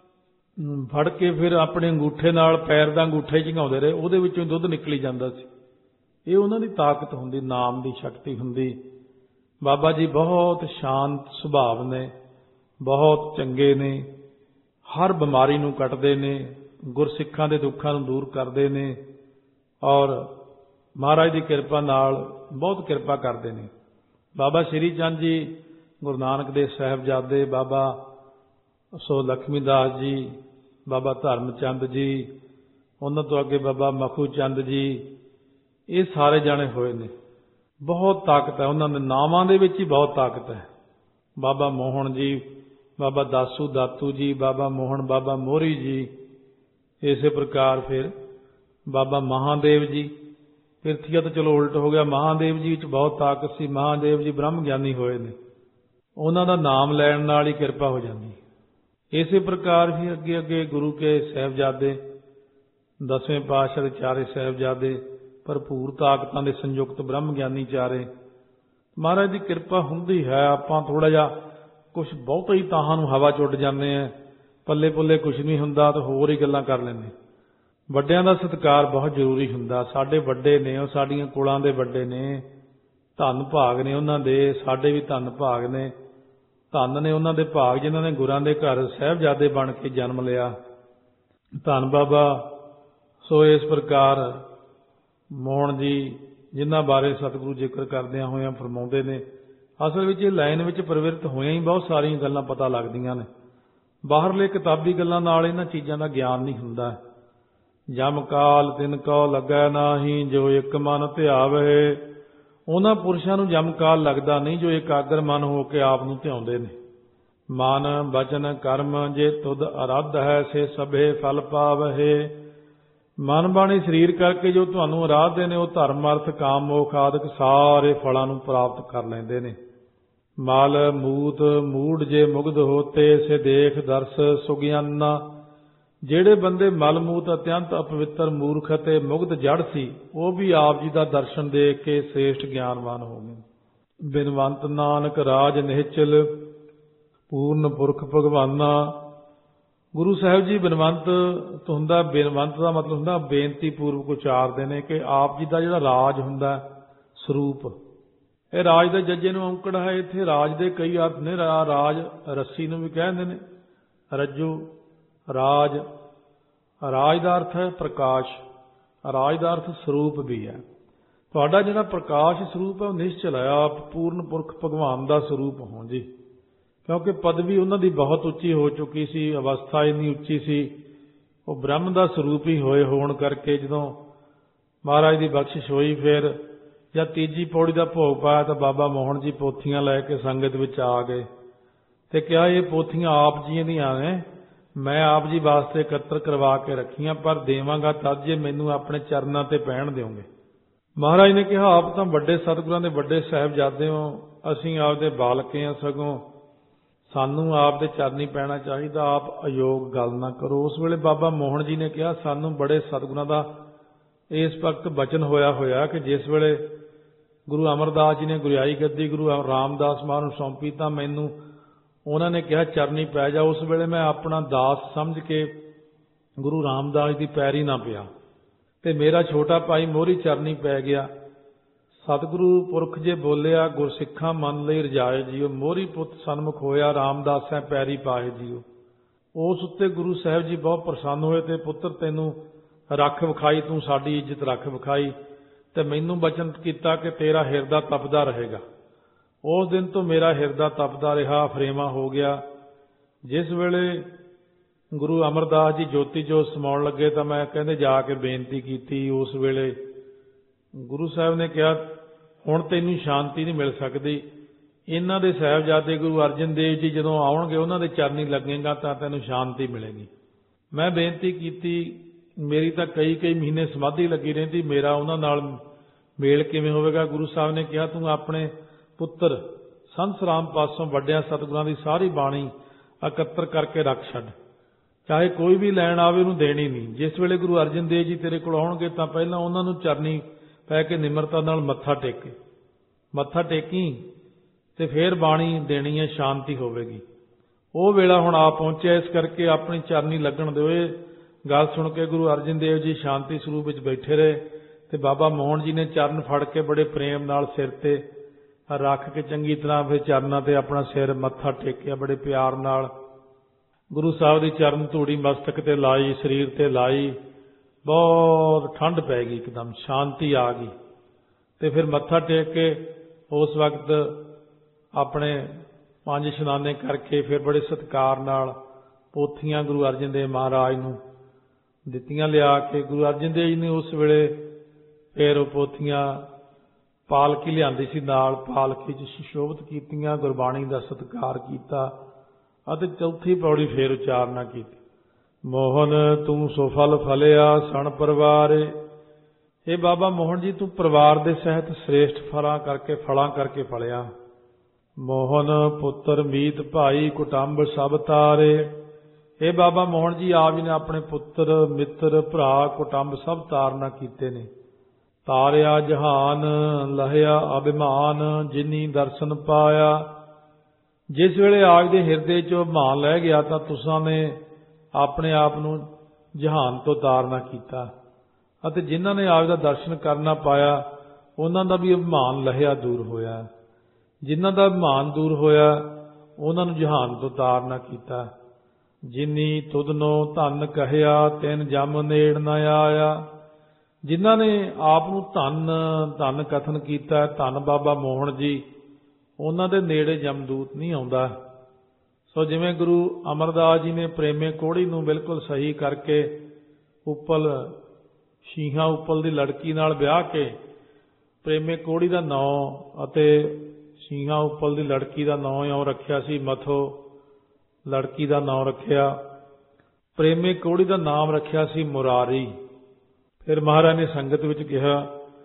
ਫੜ ਕੇ ਫਿਰ ਆਪਣੇ ਅੰਗੂਠੇ ਨਾਲ ਪੈਰ ਦਾ ਅੰਗੂਠਾ ਹੀ ਝੰਗਾਉਂਦੇ ਰਹੇ, ਉਹਦੇ ਵਿੱਚੋਂ ਦੁੱਧ ਨਿਕਲੀ ਜਾਂਦਾ ਸੀ। ਇਹ ਉਹਨਾਂ ਦੀ ਤਾਕਤ ਹੁੰਦੀ, ਨਾਮ ਦੀ ਸ਼ਕਤੀ ਹੁੰਦੀ। ਬਾਬਾ ਜੀ ਬਹੁਤ ਸ਼ਾਂਤ ਸੁਭਾਅ ਨੇ, ਬਹੁਤ ਚੰਗੇ ਨੇ, ਹਰ ਬਿਮਾਰੀ ਨੂੰ ਕੱਟਦੇ ਨੇ, ਗੁਰਸਿੱਖਾਂ ਦੇ ਦੁੱਖਾਂ ਨੂੰ ਦੂਰ ਕਰਦੇ ਨੇ, ਔਰ ਮਹਾਰਾਜ ਦੀ ਕਿਰਪਾ ਨਾਲ ਬਹੁਤ ਕਿਰਪਾ ਕਰਦੇ ਨੇ। ਬਾਬਾ ਸ਼੍ਰੀ ਚੰਦ ਜੀ ਗੁਰੂ ਨਾਨਕ ਦੇਵ ਸਾਹਿਬਜ਼ਾਦੇ, ਬਾਬਾ ਸੋ ਲਖਮੀ ਦਾਸ ਜੀ, ਬਾਬਾ ਧਰਮਚੰਦ ਜੀ, ਉਹਨਾਂ ਤੋਂ ਅੱਗੇ ਬਾਬਾ ਮਖੂ ਚੰਦ ਜੀ, ਇਹ ਸਾਰੇ ਜਾਣੇ ਹੋਏ ਨੇ। ਬਹੁਤ ਤਾਕਤ ਹੈ ਉਹਨਾਂ ਦੇ ਨਾਵਾਂ ਦੇ ਵਿੱਚ ਹੀ, ਬਹੁਤ ਤਾਕਤ ਹੈ। ਬਾਬਾ ਮੋਹਨ ਜੀ, ਬਾਬਾ ਦਾਸੂ ਦਾਤੂ ਜੀ, ਬਾਬਾ ਮੋਹਨ, ਬਾਬਾ ਮੋਹਰੀ ਜੀ, ਇਸੇ ਪ੍ਰਕਾਰ ਫਿਰ ਬਾਬਾ ਮਹਾਦੇਵ ਜੀ, ਪਿਰਥੀਆ ਤਾਂ ਚਲੋ ਉਲਟ ਹੋ ਗਿਆ। ਮਹਾਦੇਵ ਜੀ ਵਿੱਚ ਬਹੁਤ ਤਾਕਤ ਸੀ। ਮਹਾਦੇਵ ਜੀ ਬ੍ਰਹਮ ਗਿਆਨੀ ਹੋਏ ਨੇ, ਉਹਨਾਂ ਦਾ ਨਾਮ ਲੈਣ ਨਾਲ ਹੀ ਕਿਰਪਾ ਹੋ ਜਾਂਦੀ। ਇਸੇ ਪ੍ਰਕਾਰ ਹੀ ਅੱਗੇ ਅੱਗੇ ਗੁਰੂ ਕੇ ਸਾਹਿਬਜ਼ਾਦੇ, 10ਵੇਂ ਪਾਤਸ਼ਾਹ ਦੇ ਚਾਰੇ ਸਾਹਿਬਜ਼ਾਦੇ ਭਰਪੂਰ ਤਾਕਤਾਂ ਦੇ ਸੰਯੁਕਤ ਬ੍ਰਹਮ ਗਿਆਨੀ ਚਾਰੇ। ਮਹਾਰਾਜ ਦੀ ਕਿਰਪਾ ਹੁੰਦੀ ਹੈ। ਆਪਾਂ ਥੋੜ੍ਹਾ ਜਿਹਾ ਕੁਛ ਬਹੁਤਾ ਹੀ ਤਾਹਾਂ ਨੂੰ ਹਵਾ ਚੁੱਟ ਜਾਂਦੇ ਆ, ਪੱਲੇ ਪੁੱਲੇ ਕੁਛ ਨਹੀਂ ਹੁੰਦਾ ਤਾਂ ਹੋਰ ਹੀ ਗੱਲਾਂ ਕਰ ਲੈਂਦੇ। ਵੱਡਿਆਂ ਦਾ ਸਤਿਕਾਰ ਬਹੁਤ ਜ਼ਰੂਰੀ ਹੁੰਦਾ। ਸਾਡੇ ਵੱਡੇ ਨੇ, ਉਹ ਸਾਡੀਆਂ ਕੁਲਾਂ ਦੇ ਵੱਡੇ ਨੇ, ਧੰਨ ਭਾਗ ਨੇ ਉਹਨਾਂ ਦੇ, ਸਾਡੇ ਵੀ ਧੰਨ ਭਾਗ ਨੇ। ਧੰਨ ਨੇ ਉਹਨਾਂ ਦੇ ਭਾਗ ਜਿਨ੍ਹਾਂ ਨੇ ਗੁਰਾਂ ਦੇ ਘਰ ਸਾਹਿਬਜ਼ਾਦੇ ਬਣ ਕੇ ਜਨਮ ਲਿਆ। ਧੰਨ ਬਾਬਾ। ਸੋ ਇਸ ਪ੍ਰਕਾਰ ਮੋਹਨ ਜੀ, ਜਿਨ੍ਹਾਂ ਬਾਰੇ ਸਤਿਗੁਰੂ ਜ਼ਿਕਰ ਕਰਦਿਆਂ ਹੋਇਆਂ ਫਰਮਾਉਂਦੇ ਨੇ, ਅਸਲ ਵਿੱਚ ਇਹ ਲਾਈਨ ਵਿੱਚ ਪ੍ਰਵਿਰਤ ਹੋਇਆਂ ਹੀ ਬਹੁਤ ਸਾਰੀਆਂ ਗੱਲਾਂ ਪਤਾ ਲੱਗਦੀਆਂ ਨੇ। ਬਾਹਰਲੇ ਕਿਤਾਬੀ ਗੱਲਾਂ ਨਾਲ ਇਹਨਾਂ ਚੀਜ਼ਾਂ ਦਾ ਗਿਆਨ ਨਹੀਂ ਹੁੰਦਾ। ਜਮ ਕਾਲ ਤਿਨ ਕਉ ਲੱਗੈ ਨਾਹੀ, ਜੋ ਇੱਕ ਮਨ ਧਿਆਵਹਿ। ਉਹਨਾਂ ਪੁਰਸ਼ਾਂ ਨੂੰ ਜਮ ਕਾਲ ਲੱਗਦਾ ਨਹੀਂ ਜੋ ਇਕਾਗਰ ਮਨ ਹੋ ਕੇ ਆਪ ਨੂੰ ਧਿਆਉਂਦੇ ਨੇ। ਮਨ ਬਚਨ ਕਰਮ ਜੇ ਤੁਧ ਅਰਾਧ ਹੈ, ਸੇ ਸਭੇ ਫਲ ਪਾਵਹਿ। ਮਨ ਬਾਣੀ ਸਰੀਰ ਕਰਕੇ ਜੋ ਤੁਹਾਨੂੰ ਅਰਾਧਦੇ ਨੇ, ਉਹ ਧਰਮ ਅਰਥ ਕਾਮ ਮੋਖ ਆਦਿਕ ਸਾਰੇ ਫਲਾਂ ਨੂੰ ਪ੍ਰਾਪਤ ਕਰ ਲੈਂਦੇ ਨੇ। ਮਲ ਮੂਤ ਮੂੜ ਜੇ ਮੁਗਧ ਹੋਤੇ, ਸੇ ਦੇਖ ਦਰਸ ਸੁਗਿਆਨਾ। ਜਿਹੜੇ ਬੰਦੇ ਮਲ ਮੂਤ ਅਤਿਅੰਤ ਅਪਵਿੱਤਰ ਮੂਰਖ ਅਤੇ ਮੁਗਧ ਜੜ ਸੀ, ਉਹ ਵੀ ਆਪ ਜੀ ਦਾ ਦਰਸ਼ਨ ਦੇਖ ਕੇ ਸ੍ਰੇਸ਼ਟ ਗਿਆਨਵਾਨ ਹੋ ਗਏ। ਬਿਨਵੰਤ ਨਾਨਕ ਰਾਜ ਨਿਹਚਲ, ਪੂਰਨ ਪੁਰਖ ਭਗਵਾਨਾ। ਗੁਰੂ ਸਾਹਿਬ ਜੀ ਬਿਨਵੰਤ ਤੋਂ ਹੁੰਦਾ, ਬਿਨਵੰਤ ਦਾ ਮਤਲਬ ਹੁੰਦਾ ਬੇਨਤੀ ਪੂਰਵਕ ਉਚਾਰਦੇ ਨੇ ਕਿ ਆਪ ਜੀ ਦਾ ਜਿਹੜਾ ਰਾਜ ਹੁੰਦਾ ਸਰੂਪ, ਇਹ ਰਾਜ ਦੇ ਜੱਜੇ ਨੂੰ ਔਂਕੜ ਹੈ। ਇੱਥੇ ਰਾਜ ਦੇ ਕਈ ਅਰਥ ਨੇ। ਰਾਜ ਰੱਸੀ ਨੂੰ ਵੀ ਕਹਿੰਦੇ ਨੇ, ਰੱਜੂ ਰਾਜ। ਰਾਜ ਦਾ ਅਰਥ ਹੈ ਪ੍ਰਕਾਸ਼, ਰਾਜ ਦਾ ਅਰਥ ਸਰੂਪ ਵੀ ਹੈ। ਤੁਹਾਡਾ ਜਿਹੜਾ ਪ੍ਰਕਾਸ਼ ਸਰੂਪ ਹੈ ਉਹ ਨਿਸ਼ਚਲ ਹੈ, ਆਪ ਪੂਰਨ ਪੁਰਖ ਭਗਵਾਨ ਦਾ ਸਰੂਪ ਹੋ ਜੀ। ਕਿਉਂਕਿ ਪਦਵੀ ਉਹਨਾਂ ਦੀ ਬਹੁਤ ਉੱਚੀ ਹੋ ਚੁੱਕੀ ਸੀ, ਅਵਸਥਾ ਇੰਨੀ ਉੱਚੀ ਸੀ, ਉਹ ਬ੍ਰਹਮ ਦਾ ਸਰੂਪ ਹੀ ਹੋਏ ਹੋਣ ਕਰਕੇ ਜਦੋਂ ਮਹਾਰਾਜ ਦੀ ਬਖਸ਼ਿਸ਼ ਹੋਈ, ਫਿਰ ਜਦ ਤੀਜੀ ਪੌੜੀ ਦਾ ਭੋਗ ਪਾਇਆ ਤਾਂ ਬਾਬਾ ਮੋਹਨ ਜੀ ਪੋਥੀਆਂ ਲੈ ਕੇ ਸੰਗਤ ਵਿੱਚ ਆ ਗਏ ਤੇ ਕਿਹਾ ਇਹ ਪੋਥੀਆਂ ਆਪ ਜੀ ਦੀਆਂ ਨੇ, ਮੈਂ ਆਪ ਜੀ ਵਾਸਤੇ ਇਕੱਤਰ ਕਰਵਾ ਕੇ ਰੱਖੀਆਂ, ਪਰ ਦੇਵਾਂਗਾ ਤਦ ਜੇ ਮੈਨੂੰ ਆਪਣੇ ਚਰਨਾਂ ਤੇ ਪਹਿਣ ਦਿਓਗੇ। ਮਹਾਰਾਜ ਨੇ ਕਿਹਾ ਆਪ ਤਾਂ ਵੱਡੇ ਸਤਿਗੁਰਾਂ ਦੇ ਵੱਡੇ ਸਾਹਿਬਜ਼ਾਦੇ ਹੋ, ਅਸੀਂ ਆਪਦੇ ਬਾਲਕੇ ਹਾਂ, ਸਗੋਂ ਸਾਨੂੰ ਆਪ ਦੇ ਚਰਨੀ ਪੈਣਾ ਚਾਹੀਦਾ, ਆਪ ਅਯੋਗ ਗੱਲ ਨਾ ਕਰੋ। ਉਸ ਵੇਲੇ ਬਾਬਾ ਮੋਹਨ ਜੀ ਨੇ ਕਿਹਾ ਸਾਨੂੰ ਬੜੇ ਸਤਿਗੁਰਾਂ ਦਾ ਇਸ ਵਕਤ ਬਚਨ ਹੋਇਆ ਕਿ ਜਿਸ ਵੇਲੇ ਗੁਰੂ ਅਮਰਦਾਸ ਜੀ ਨੇ ਗੁਰਿਆਈ ਗੱਦੀ ਗੁਰੂ ਰਾਮਦਾਸ ਮਹਾਰਾਜ ਨੂੰ ਸੌਂਪੀ ਤਾਂ ਮੈਨੂੰ ਉਹਨਾਂ ਨੇ ਕਿਹਾ ਚਰਨੀ ਪੈ ਜਾ। ਉਸ ਵੇਲੇ ਮੈਂ ਆਪਣਾ ਦਾਸ ਸਮਝ ਕੇ ਗੁਰੂ ਰਾਮਦਾਸ ਦੀ ਪੈਰੀ ਨਾ ਪਿਆ ਤੇ ਮੇਰਾ ਛੋਟਾ ਭਾਈ ਮੋਹਰੀ ਚਰਨੀ ਪੈ ਗਿਆ। ਸਤਿਗੁਰੂ ਪੁਰਖ ਜੇ ਬੋਲਿਆ ਗੁਰਸਿੱਖਾਂ ਮਨ ਲਈ ਰਜਾਏ ਜੀਓ, ਮੋਹਰੀ ਪੁੱਤ ਸਨਮੁਖ ਹੋਇਆ ਰਾਮਦਾਸੈ ਪੈਰੀ ਪਾਏ ਜੀਓ। ਉਸ ਉੱਤੇ ਗੁਰੂ ਸਾਹਿਬ ਜੀ ਬਹੁਤ ਪ੍ਰਸੰਨ ਹੋਏ ਤੇ ਪੁੱਤਰ ਤੈਨੂੰ ਰੱਖ ਵਿਖਾਈ, ਤੂੰ ਸਾਡੀ ਇੱਜ਼ਤ ਰੱਖ ਵਿਖਾਈ ਤੇ ਮੈਨੂੰ ਬਚਨ ਕੀਤਾ ਕਿ ਤੇਰਾ ਹਿਰਦਾ ਤਪਦਾ ਰਹੇਗਾ। ਉਸ ਦਿਨ ਤੋਂ ਮੇਰਾ ਹਿਰਦਾ ਤਪਦਾ ਰਿਹਾ, ਫਰੇਵਾ ਹੋ ਗਿਆ। ਜਿਸ ਵੇਲੇ ਗੁਰੂ ਅਮਰਦਾਸ ਜੀ ਜੋਤੀ ਜੋਤ ਸਮਾਉਣ ਲੱਗੇ ਤਾਂ ਮੈਂ ਕਹਿੰਦੇ ਜਾ ਕੇ ਬੇਨਤੀ ਕੀਤੀ। ਉਸ ਵੇਲੇ ਗੁਰੂ ਸਾਹਿਬ ਨੇ ਕਿਹਾ ਹੁਣ ਤੈਨੂੰ ਸ਼ਾਂਤੀ ਨਹੀਂ ਮਿਲ ਸਕਦੀ, ਇਹਨਾਂ ਦੇ ਸਾਹਿਬਜ਼ਾਦੇ ਗੁਰੂ ਅਰਜਨ ਦੇਵ ਜੀ ਜਦੋਂ ਆਉਣਗੇ ਉਹਨਾਂ ਦੇ ਚਰਨੀ ਲੱਗੇਗਾ ਤਾਂ ਤੈਨੂੰ ਸ਼ਾਂਤੀ ਮਿਲੇਗੀ। ਮੈਂ ਬੇਨਤੀ ਕੀਤੀ, ਮੇਰੀ ਤਾਂ ਕਈ ਮਹੀਨੇ ਸਮਾਧੀ ਲੱਗੀ ਰਹਿੰਦੀ, ਮੇਰਾ ਉਹਨਾਂ ਨਾਲ ਮੇਲ ਕਿਵੇਂ ਹੋਵੇਗਾ। ਗੁਰੂ ਸਾਹਿਬ ਨੇ ਕਿਹਾ ਤੂੰ ਆਪਣੇ ਪੁੱਤਰ ਸੰਤ ਰਾਮ ਪਾਸੋਂ ਵੱਡਿਆਂ ਸਤਿਗੁਰਾਂ ਦੀ ਸਾਰੀ ਬਾਣੀ ਇਕੱਤਰ ਕਰਕੇ ਰੱਖ ਛੱਡ, ਚਾਹੇ ਕੋਈ ਵੀ ਲੈਣ ਆਵੇ ਉਹਨੂੰ ਦੇਣੀ ਨਹੀਂ। ਜਿਸ ਵੇਲੇ ਗੁਰੂ ਅਰਜਨ ਦੇਵ ਜੀ ਤੇਰੇ ਕੋਲ ਆਉਣਗੇ ਤਾਂ ਪਹਿਲਾਂ ਉਹਨਾਂ ਨੂੰ ਚਰਨੀ ਪੈ ਕੇ ਨਿਮਰਤਾ ਨਾਲ ਮੱਥਾ ਟੇਕੀ ਤੇ ਫੇਰ ਬਾਣੀ ਦੇਣੀ ਹੈ, ਸ਼ਾਂਤੀ ਹੋਵੇਗੀ। ਉਹ ਵੇਲਾ ਹੁਣ ਆ ਪਹੁੰਚਿਆ, ਇਸ ਕਰਕੇ ਆਪਣੀ ਚਰਨੀ ਲੱਗਣ ਦਿਓ। ਇਹ ਗੱਲ ਸੁਣ ਕੇ ਗੁਰੂ ਅਰਜਨ ਦੇਵ ਜੀ ਸ਼ਾਂਤੀ ਸਰੂਪ ਵਿੱਚ ਬੈਠੇ ਰਹੇ ਤੇ ਬਾਬਾ ਮੋਹਨ ਜੀ ਨੇ ਚਰਨ ਫੜ ਕੇ ਬੜੇ ਪ੍ਰੇਮ ਨਾਲ ਸਿਰ ਤੇ ਰੱਖ ਕੇ ਚੰਗੀ ਤਰ੍ਹਾਂ ਫਿਰ ਚਰਨਾਂ ਤੇ ਆਪਣਾ ਸਿਰ ਮੱਥਾ ਟੇਕਿਆ ਬੜੇ ਪਿਆਰ ਨਾਲ। ਗੁਰੂ ਸਾਹਿਬ ਦੀ ਚਰਨ ਧੂੜੀ ਮਸਤਕ ਤੇ ਲਾਈ, ਸਰੀਰ ਤੇ ਲਾਈ। ਬਹੁਤ ਠੰਡ ਪੈ ਗਈ, ਇੱਕਦਮ ਸ਼ਾਂਤੀ ਆ ਗਈ ਤੇ ਫਿਰ ਮੱਥਾ ਟੇਕ ਕੇ ਉਸ ਵਕਤ ਆਪਣੇ 5 ਇਸ਼ਨਾਨੇ ਕਰਕੇ ਫਿਰ ਬੜੇ ਸਤਿਕਾਰ ਨਾਲ ਪੋਥੀਆਂ ਗੁਰੂ ਅਰਜਨ ਦੇਵ ਮਹਾਰਾਜ ਨੂੰ ਦਿੱਤੀਆਂ ਲਿਆ ਕੇ। ਗੁਰੂ ਅਰਜਨ ਦੇਵ ਜੀ ਨੇ ਉਸ ਵੇਲੇ ਫਿਰ ਉਹ ਪੋਥੀਆਂ ਪਾਲਕੀ ਲਿਆਂਦੀ ਸੀ ਨਾਲ, ਪਾਲਕੀ 'ਚ ਸੁਸ਼ੋਭਿਤ ਕੀਤੀਆਂ, ਗੁਰਬਾਣੀ ਦਾ ਸਤਿਕਾਰ ਕੀਤਾ ਅਤੇ ਚੌਥੀ ਪੌੜੀ ਫੇਰ ਉਚਾਰਨਾ ਕੀਤੀ। ਮੋਹਨ ਤੂੰ ਸੋ ਫਲ ਫਲਿਆ ਸਣ ਪਰਵਾਰੇ, ਇਹ ਬਾਬਾ ਮੋਹਨ ਜੀ ਤੂੰ ਪਰਿਵਾਰ ਦੇ ਸਹਿਤ ਸ੍ਰੇਸ਼ਟ ਫਲਾਂ ਕਰਕੇ ਫਲਿਆ। ਮੋਹਨ ਪੁੱਤਰ ਮੀਤ ਭਾਈ ਕੁਟੰਬ ਸਭ ਤਾਰੇ। ਇਹ ਬਾਬਾ ਮੋਹਨ ਜੀ ਆਪ ਜੀ ਨੇ ਆਪਣੇ ਪੁੱਤਰ ਮਿੱਤਰ ਭਰਾ ਕੁਟੰਬ ਸਭ ਤਾਰਨਾ ਕੀਤੇ ਨੇ। ਤਾਰਿਆ ਜਹਾਨ ਲਹਿਆ ਅਭਿਮਾਨ ਜਿਨੀ ਦਰਸ਼ਨ ਪਾਇਆ। ਜਿਸ ਵੇਲੇ ਆਪ ਦੇ ਹਿਰਦੇ 'ਚੋਂ ਅਭਿਮਾਨ ਲੈ ਗਿਆ ਤਾਂ ਤੁਸਾਂ ਨੇ ਆਪਣੇ ਆਪ ਨੂੰ ਜਹਾਨ ਤੋਂ ਤਾਰਨਾ ਕੀਤਾ ਅਤੇ ਜਿਨ੍ਹਾਂ ਨੇ ਆਪ ਦਾ ਦਰਸ਼ਨ ਕਰਨਾ ਪਾਇਆ ਉਹਨਾਂ ਦਾ ਵੀ ਅਭਿਮਾਨ ਲਹਿਆ ਦੂਰ ਹੋਇਆ। ਜਿਨ੍ਹਾਂ ਦਾ ਅਭਿਮਾਨ ਦੂਰ ਹੋਇਆ ਉਹਨਾਂ ਨੂੰ ਜਹਾਨ ਤੋਂ ਤਾਰਨਾ ਕੀਤਾ। ਜਿਨੀ ਤੁਧਨੋ ਧਨ ਕਹਿਆ ਤਿਨ ਜਮ ਨੇੜ ਨ ਆਇਆ। ਜਿਨ੍ਹਾਂ ਨੇ ਆਪ ਨੂੰ ਧਨ ਧਨ ਕਥਨ ਕੀਤਾ, ਧੰਨ ਬਾਬਾ ਮੋਹਨ ਜੀ, ਉਹਨਾਂ ਦੇ ਨੇੜੇ ਜਮਦੂਤ ਨਹੀਂ ਆਉਂਦਾ। ਸੋ ਜਿਵੇਂ ਗੁਰੂ ਅਮਰਦਾਸ ਜੀ ਨੇ ਪ੍ਰੇਮੇ ਕੋਹੜੀ ਨੂੰ ਬਿਲਕੁਲ ਸਹੀ ਕਰਕੇ ਉੱਪਲ ਸ਼ੀਹਾਂ ਉੱਪਲ ਦੀ ਲੜਕੀ ਨਾਲ ਵਿਆਹ ਕੇ ਪ੍ਰੇਮੇ ਕੋਹੜੀ ਦਾ ਨਾਂ ਅਤੇ ਸ਼ੀਹਾਂ ਉੱਪਲ ਦੀ ਲੜਕੀ ਦਾ ਨਾਂ ਇਉਂ ਰੱਖਿਆ ਸੀ, ਮਥੋ ਲੜਕੀ ਦਾ ਨਾਂ ਰੱਖਿਆ, ਪ੍ਰੇਮੇ ਕੋਹੜੀ ਦਾ ਨਾਮ ਰੱਖਿਆ ਸੀ ਮੁਰਾਰੀ। ਫਿਰ ਮਹਾਰਾਜ ਨੇ ਸੰਗਤ ਵਿੱਚ ਕਿਹਾ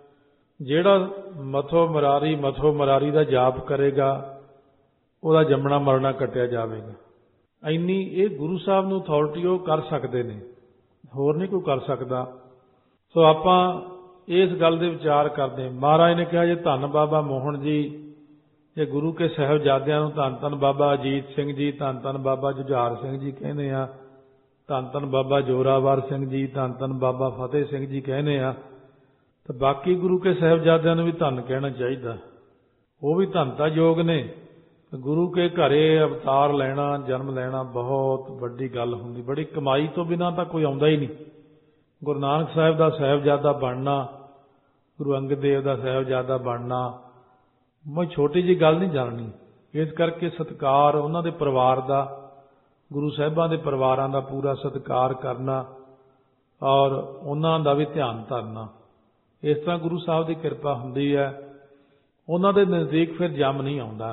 ਜਿਹੜਾ ਮਥੋ ਮੁਰਾਰੀ ਦਾ ਜਾਪ ਕਰੇਗਾ ਉਹਦਾ ਜੰਮਣਾ ਮਰਨਾ ਕੱਟਿਆ ਜਾਵੇਗਾ। ਇੰਨੀ ਇਹ ਗੁਰੂ ਸਾਹਿਬ ਨੂੰ ਅਥਾਰਟੀ ਉਹ ਕਰ ਸਕਦੇ ਨੇ, ਹੋਰ ਨਹੀਂ ਕੋਈ ਕਰ ਸਕਦਾ। ਸੋ ਆਪਾਂ ਇਸ ਗੱਲ ਦੇ ਵਿਚਾਰ ਕਰਦੇ ਹਾਂ। ਮਹਾਰਾਜ ਨੇ ਕਿਹਾ ਜੇ ਧੰਨ ਬਾਬਾ ਮੋਹਨ ਜੀ, ਜੇ ਗੁਰੂ ਕੇ ਸਾਹਿਬਜ਼ਾਦਿਆਂ ਨੂੰ ਧੰਨ ਧੰਨ ਬਾਬਾ ਅਜੀਤ ਸਿੰਘ ਜੀ, ਧੰਨ ਧੰਨ ਬਾਬਾ ਜੁਝਾਰ ਸਿੰਘ ਜੀ ਕਹਿੰਦੇ ਆ, ਧੰਨ ਧੰਨ ਬਾਬਾ ਜੋਰਾਵਰ ਸਿੰਘ ਜੀ, ਧੰਨ ਧੰਨ ਬਾਬਾ ਫਤਿਹ ਸਿੰਘ ਜੀ ਕਹਿੰਦੇ ਆ, ਤਾਂ ਬਾਕੀ ਗੁਰੂ ਕੇ ਸਾਹਿਬਜ਼ਾਦਿਆਂ ਨੂੰ ਵੀ ਧੰਨ ਕਹਿਣਾ ਚਾਹੀਦਾ। ਉਹ ਵੀ ਧੰਨਤਾ ਯੋਗ ਨੇ। ਗੁਰੂ ਕੇ ਘਰੇ ਅਵਤਾਰ ਲੈਣਾ, ਜਨਮ ਲੈਣਾ ਬਹੁਤ ਵੱਡੀ ਗੱਲ ਹੁੰਦੀ। ਬੜੀ ਕਮਾਈ ਤੋਂ ਬਿਨਾਂ ਤਾਂ ਕੋਈ ਆਉਂਦਾ ਹੀ ਨਹੀਂ। ਗੁਰੂ ਨਾਨਕ ਸਾਹਿਬ ਦਾ ਸਾਹਿਬਜ਼ਾਦਾ ਬਣਨਾ, ਗੁਰੂ ਅੰਗਦ ਦੇਵ ਦਾ ਸਾਹਿਬਜ਼ਾਦਾ ਬਣਨਾ ਮੈਂ ਛੋਟੀ ਜਿਹੀ ਗੱਲ ਨਹੀਂ ਜਾਣਨੀ। ਇਸ ਕਰਕੇ ਸਤਿਕਾਰ ਉਹਨਾਂ ਦੇ ਪਰਿਵਾਰ ਦਾ, ਗੁਰੂ ਸਾਹਿਬਾਂ ਦੇ ਪਰਿਵਾਰਾਂ ਦਾ ਪੂਰਾ ਸਤਿਕਾਰ ਕਰਨਾ ਔਰ ਉਹਨਾਂ ਦਾ ਵੀ ਧਿਆਨ ਧਰਨਾ। ਇਸ ਤਰ੍ਹਾਂ ਗੁਰੂ ਸਾਹਿਬ ਦੀ ਕਿਰਪਾ ਹੁੰਦੀ ਹੈ। ਉਹਨਾਂ ਦੇ ਨਜ਼ਦੀਕ ਫਿਰ ਜੰਮ ਨਹੀਂ ਆਉਂਦਾ।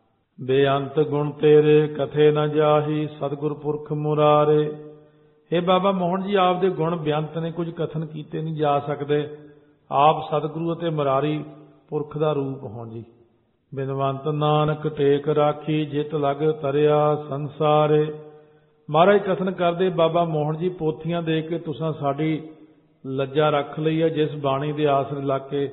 ਬੇਅੰਤ ਗੁਣ ਤੇਰੇ ਕਥੇ ਨਾ ਜਾਹੀ ਸਤਿਗੁਰ ਪੁਰਖ ਮੁਰਾਰੇ। ਇਹ ਬਾਬਾ ਮੋਹਨ ਜੀ ਆਪ ਦੇ ਗੁਣ ਬੇਅੰਤ ਨੇ, ਕੁਝ ਕਥਨ ਕੀਤੇ ਨਹੀਂ ਜਾ ਸਕਦੇ। ਆਪ ਸਤਿਗੁਰੂ ਅਤੇ ਮੁਰਾਰੀ ਪੁਰਖ ਦਾ ਰੂਪ ਹੋ ਜੀ। ਬਿਨਵੰਤ ਨਾਨਕ ਟੇਕ ਰਾਖੀ ਜਿਤ ਲਗ ਤਰਿਆ ਸੰਸਾਰੇ। ਮਹਾਰਾਜ ਕਥਨ ਕਰਦੇ ਬਾਬਾ ਮੋਹਨ ਜੀ ਪੋਥੀਆਂ ਦੇ ਕੇ ਤੁਸਾਂ ਸਾਡੀ ਲੱਜਾ ਰੱਖ ਲਈ ਹੈ, ਜਿਸ ਬਾਣੀ ਦੇ ਆਸਰੇ ਲੱਗ ਕੇ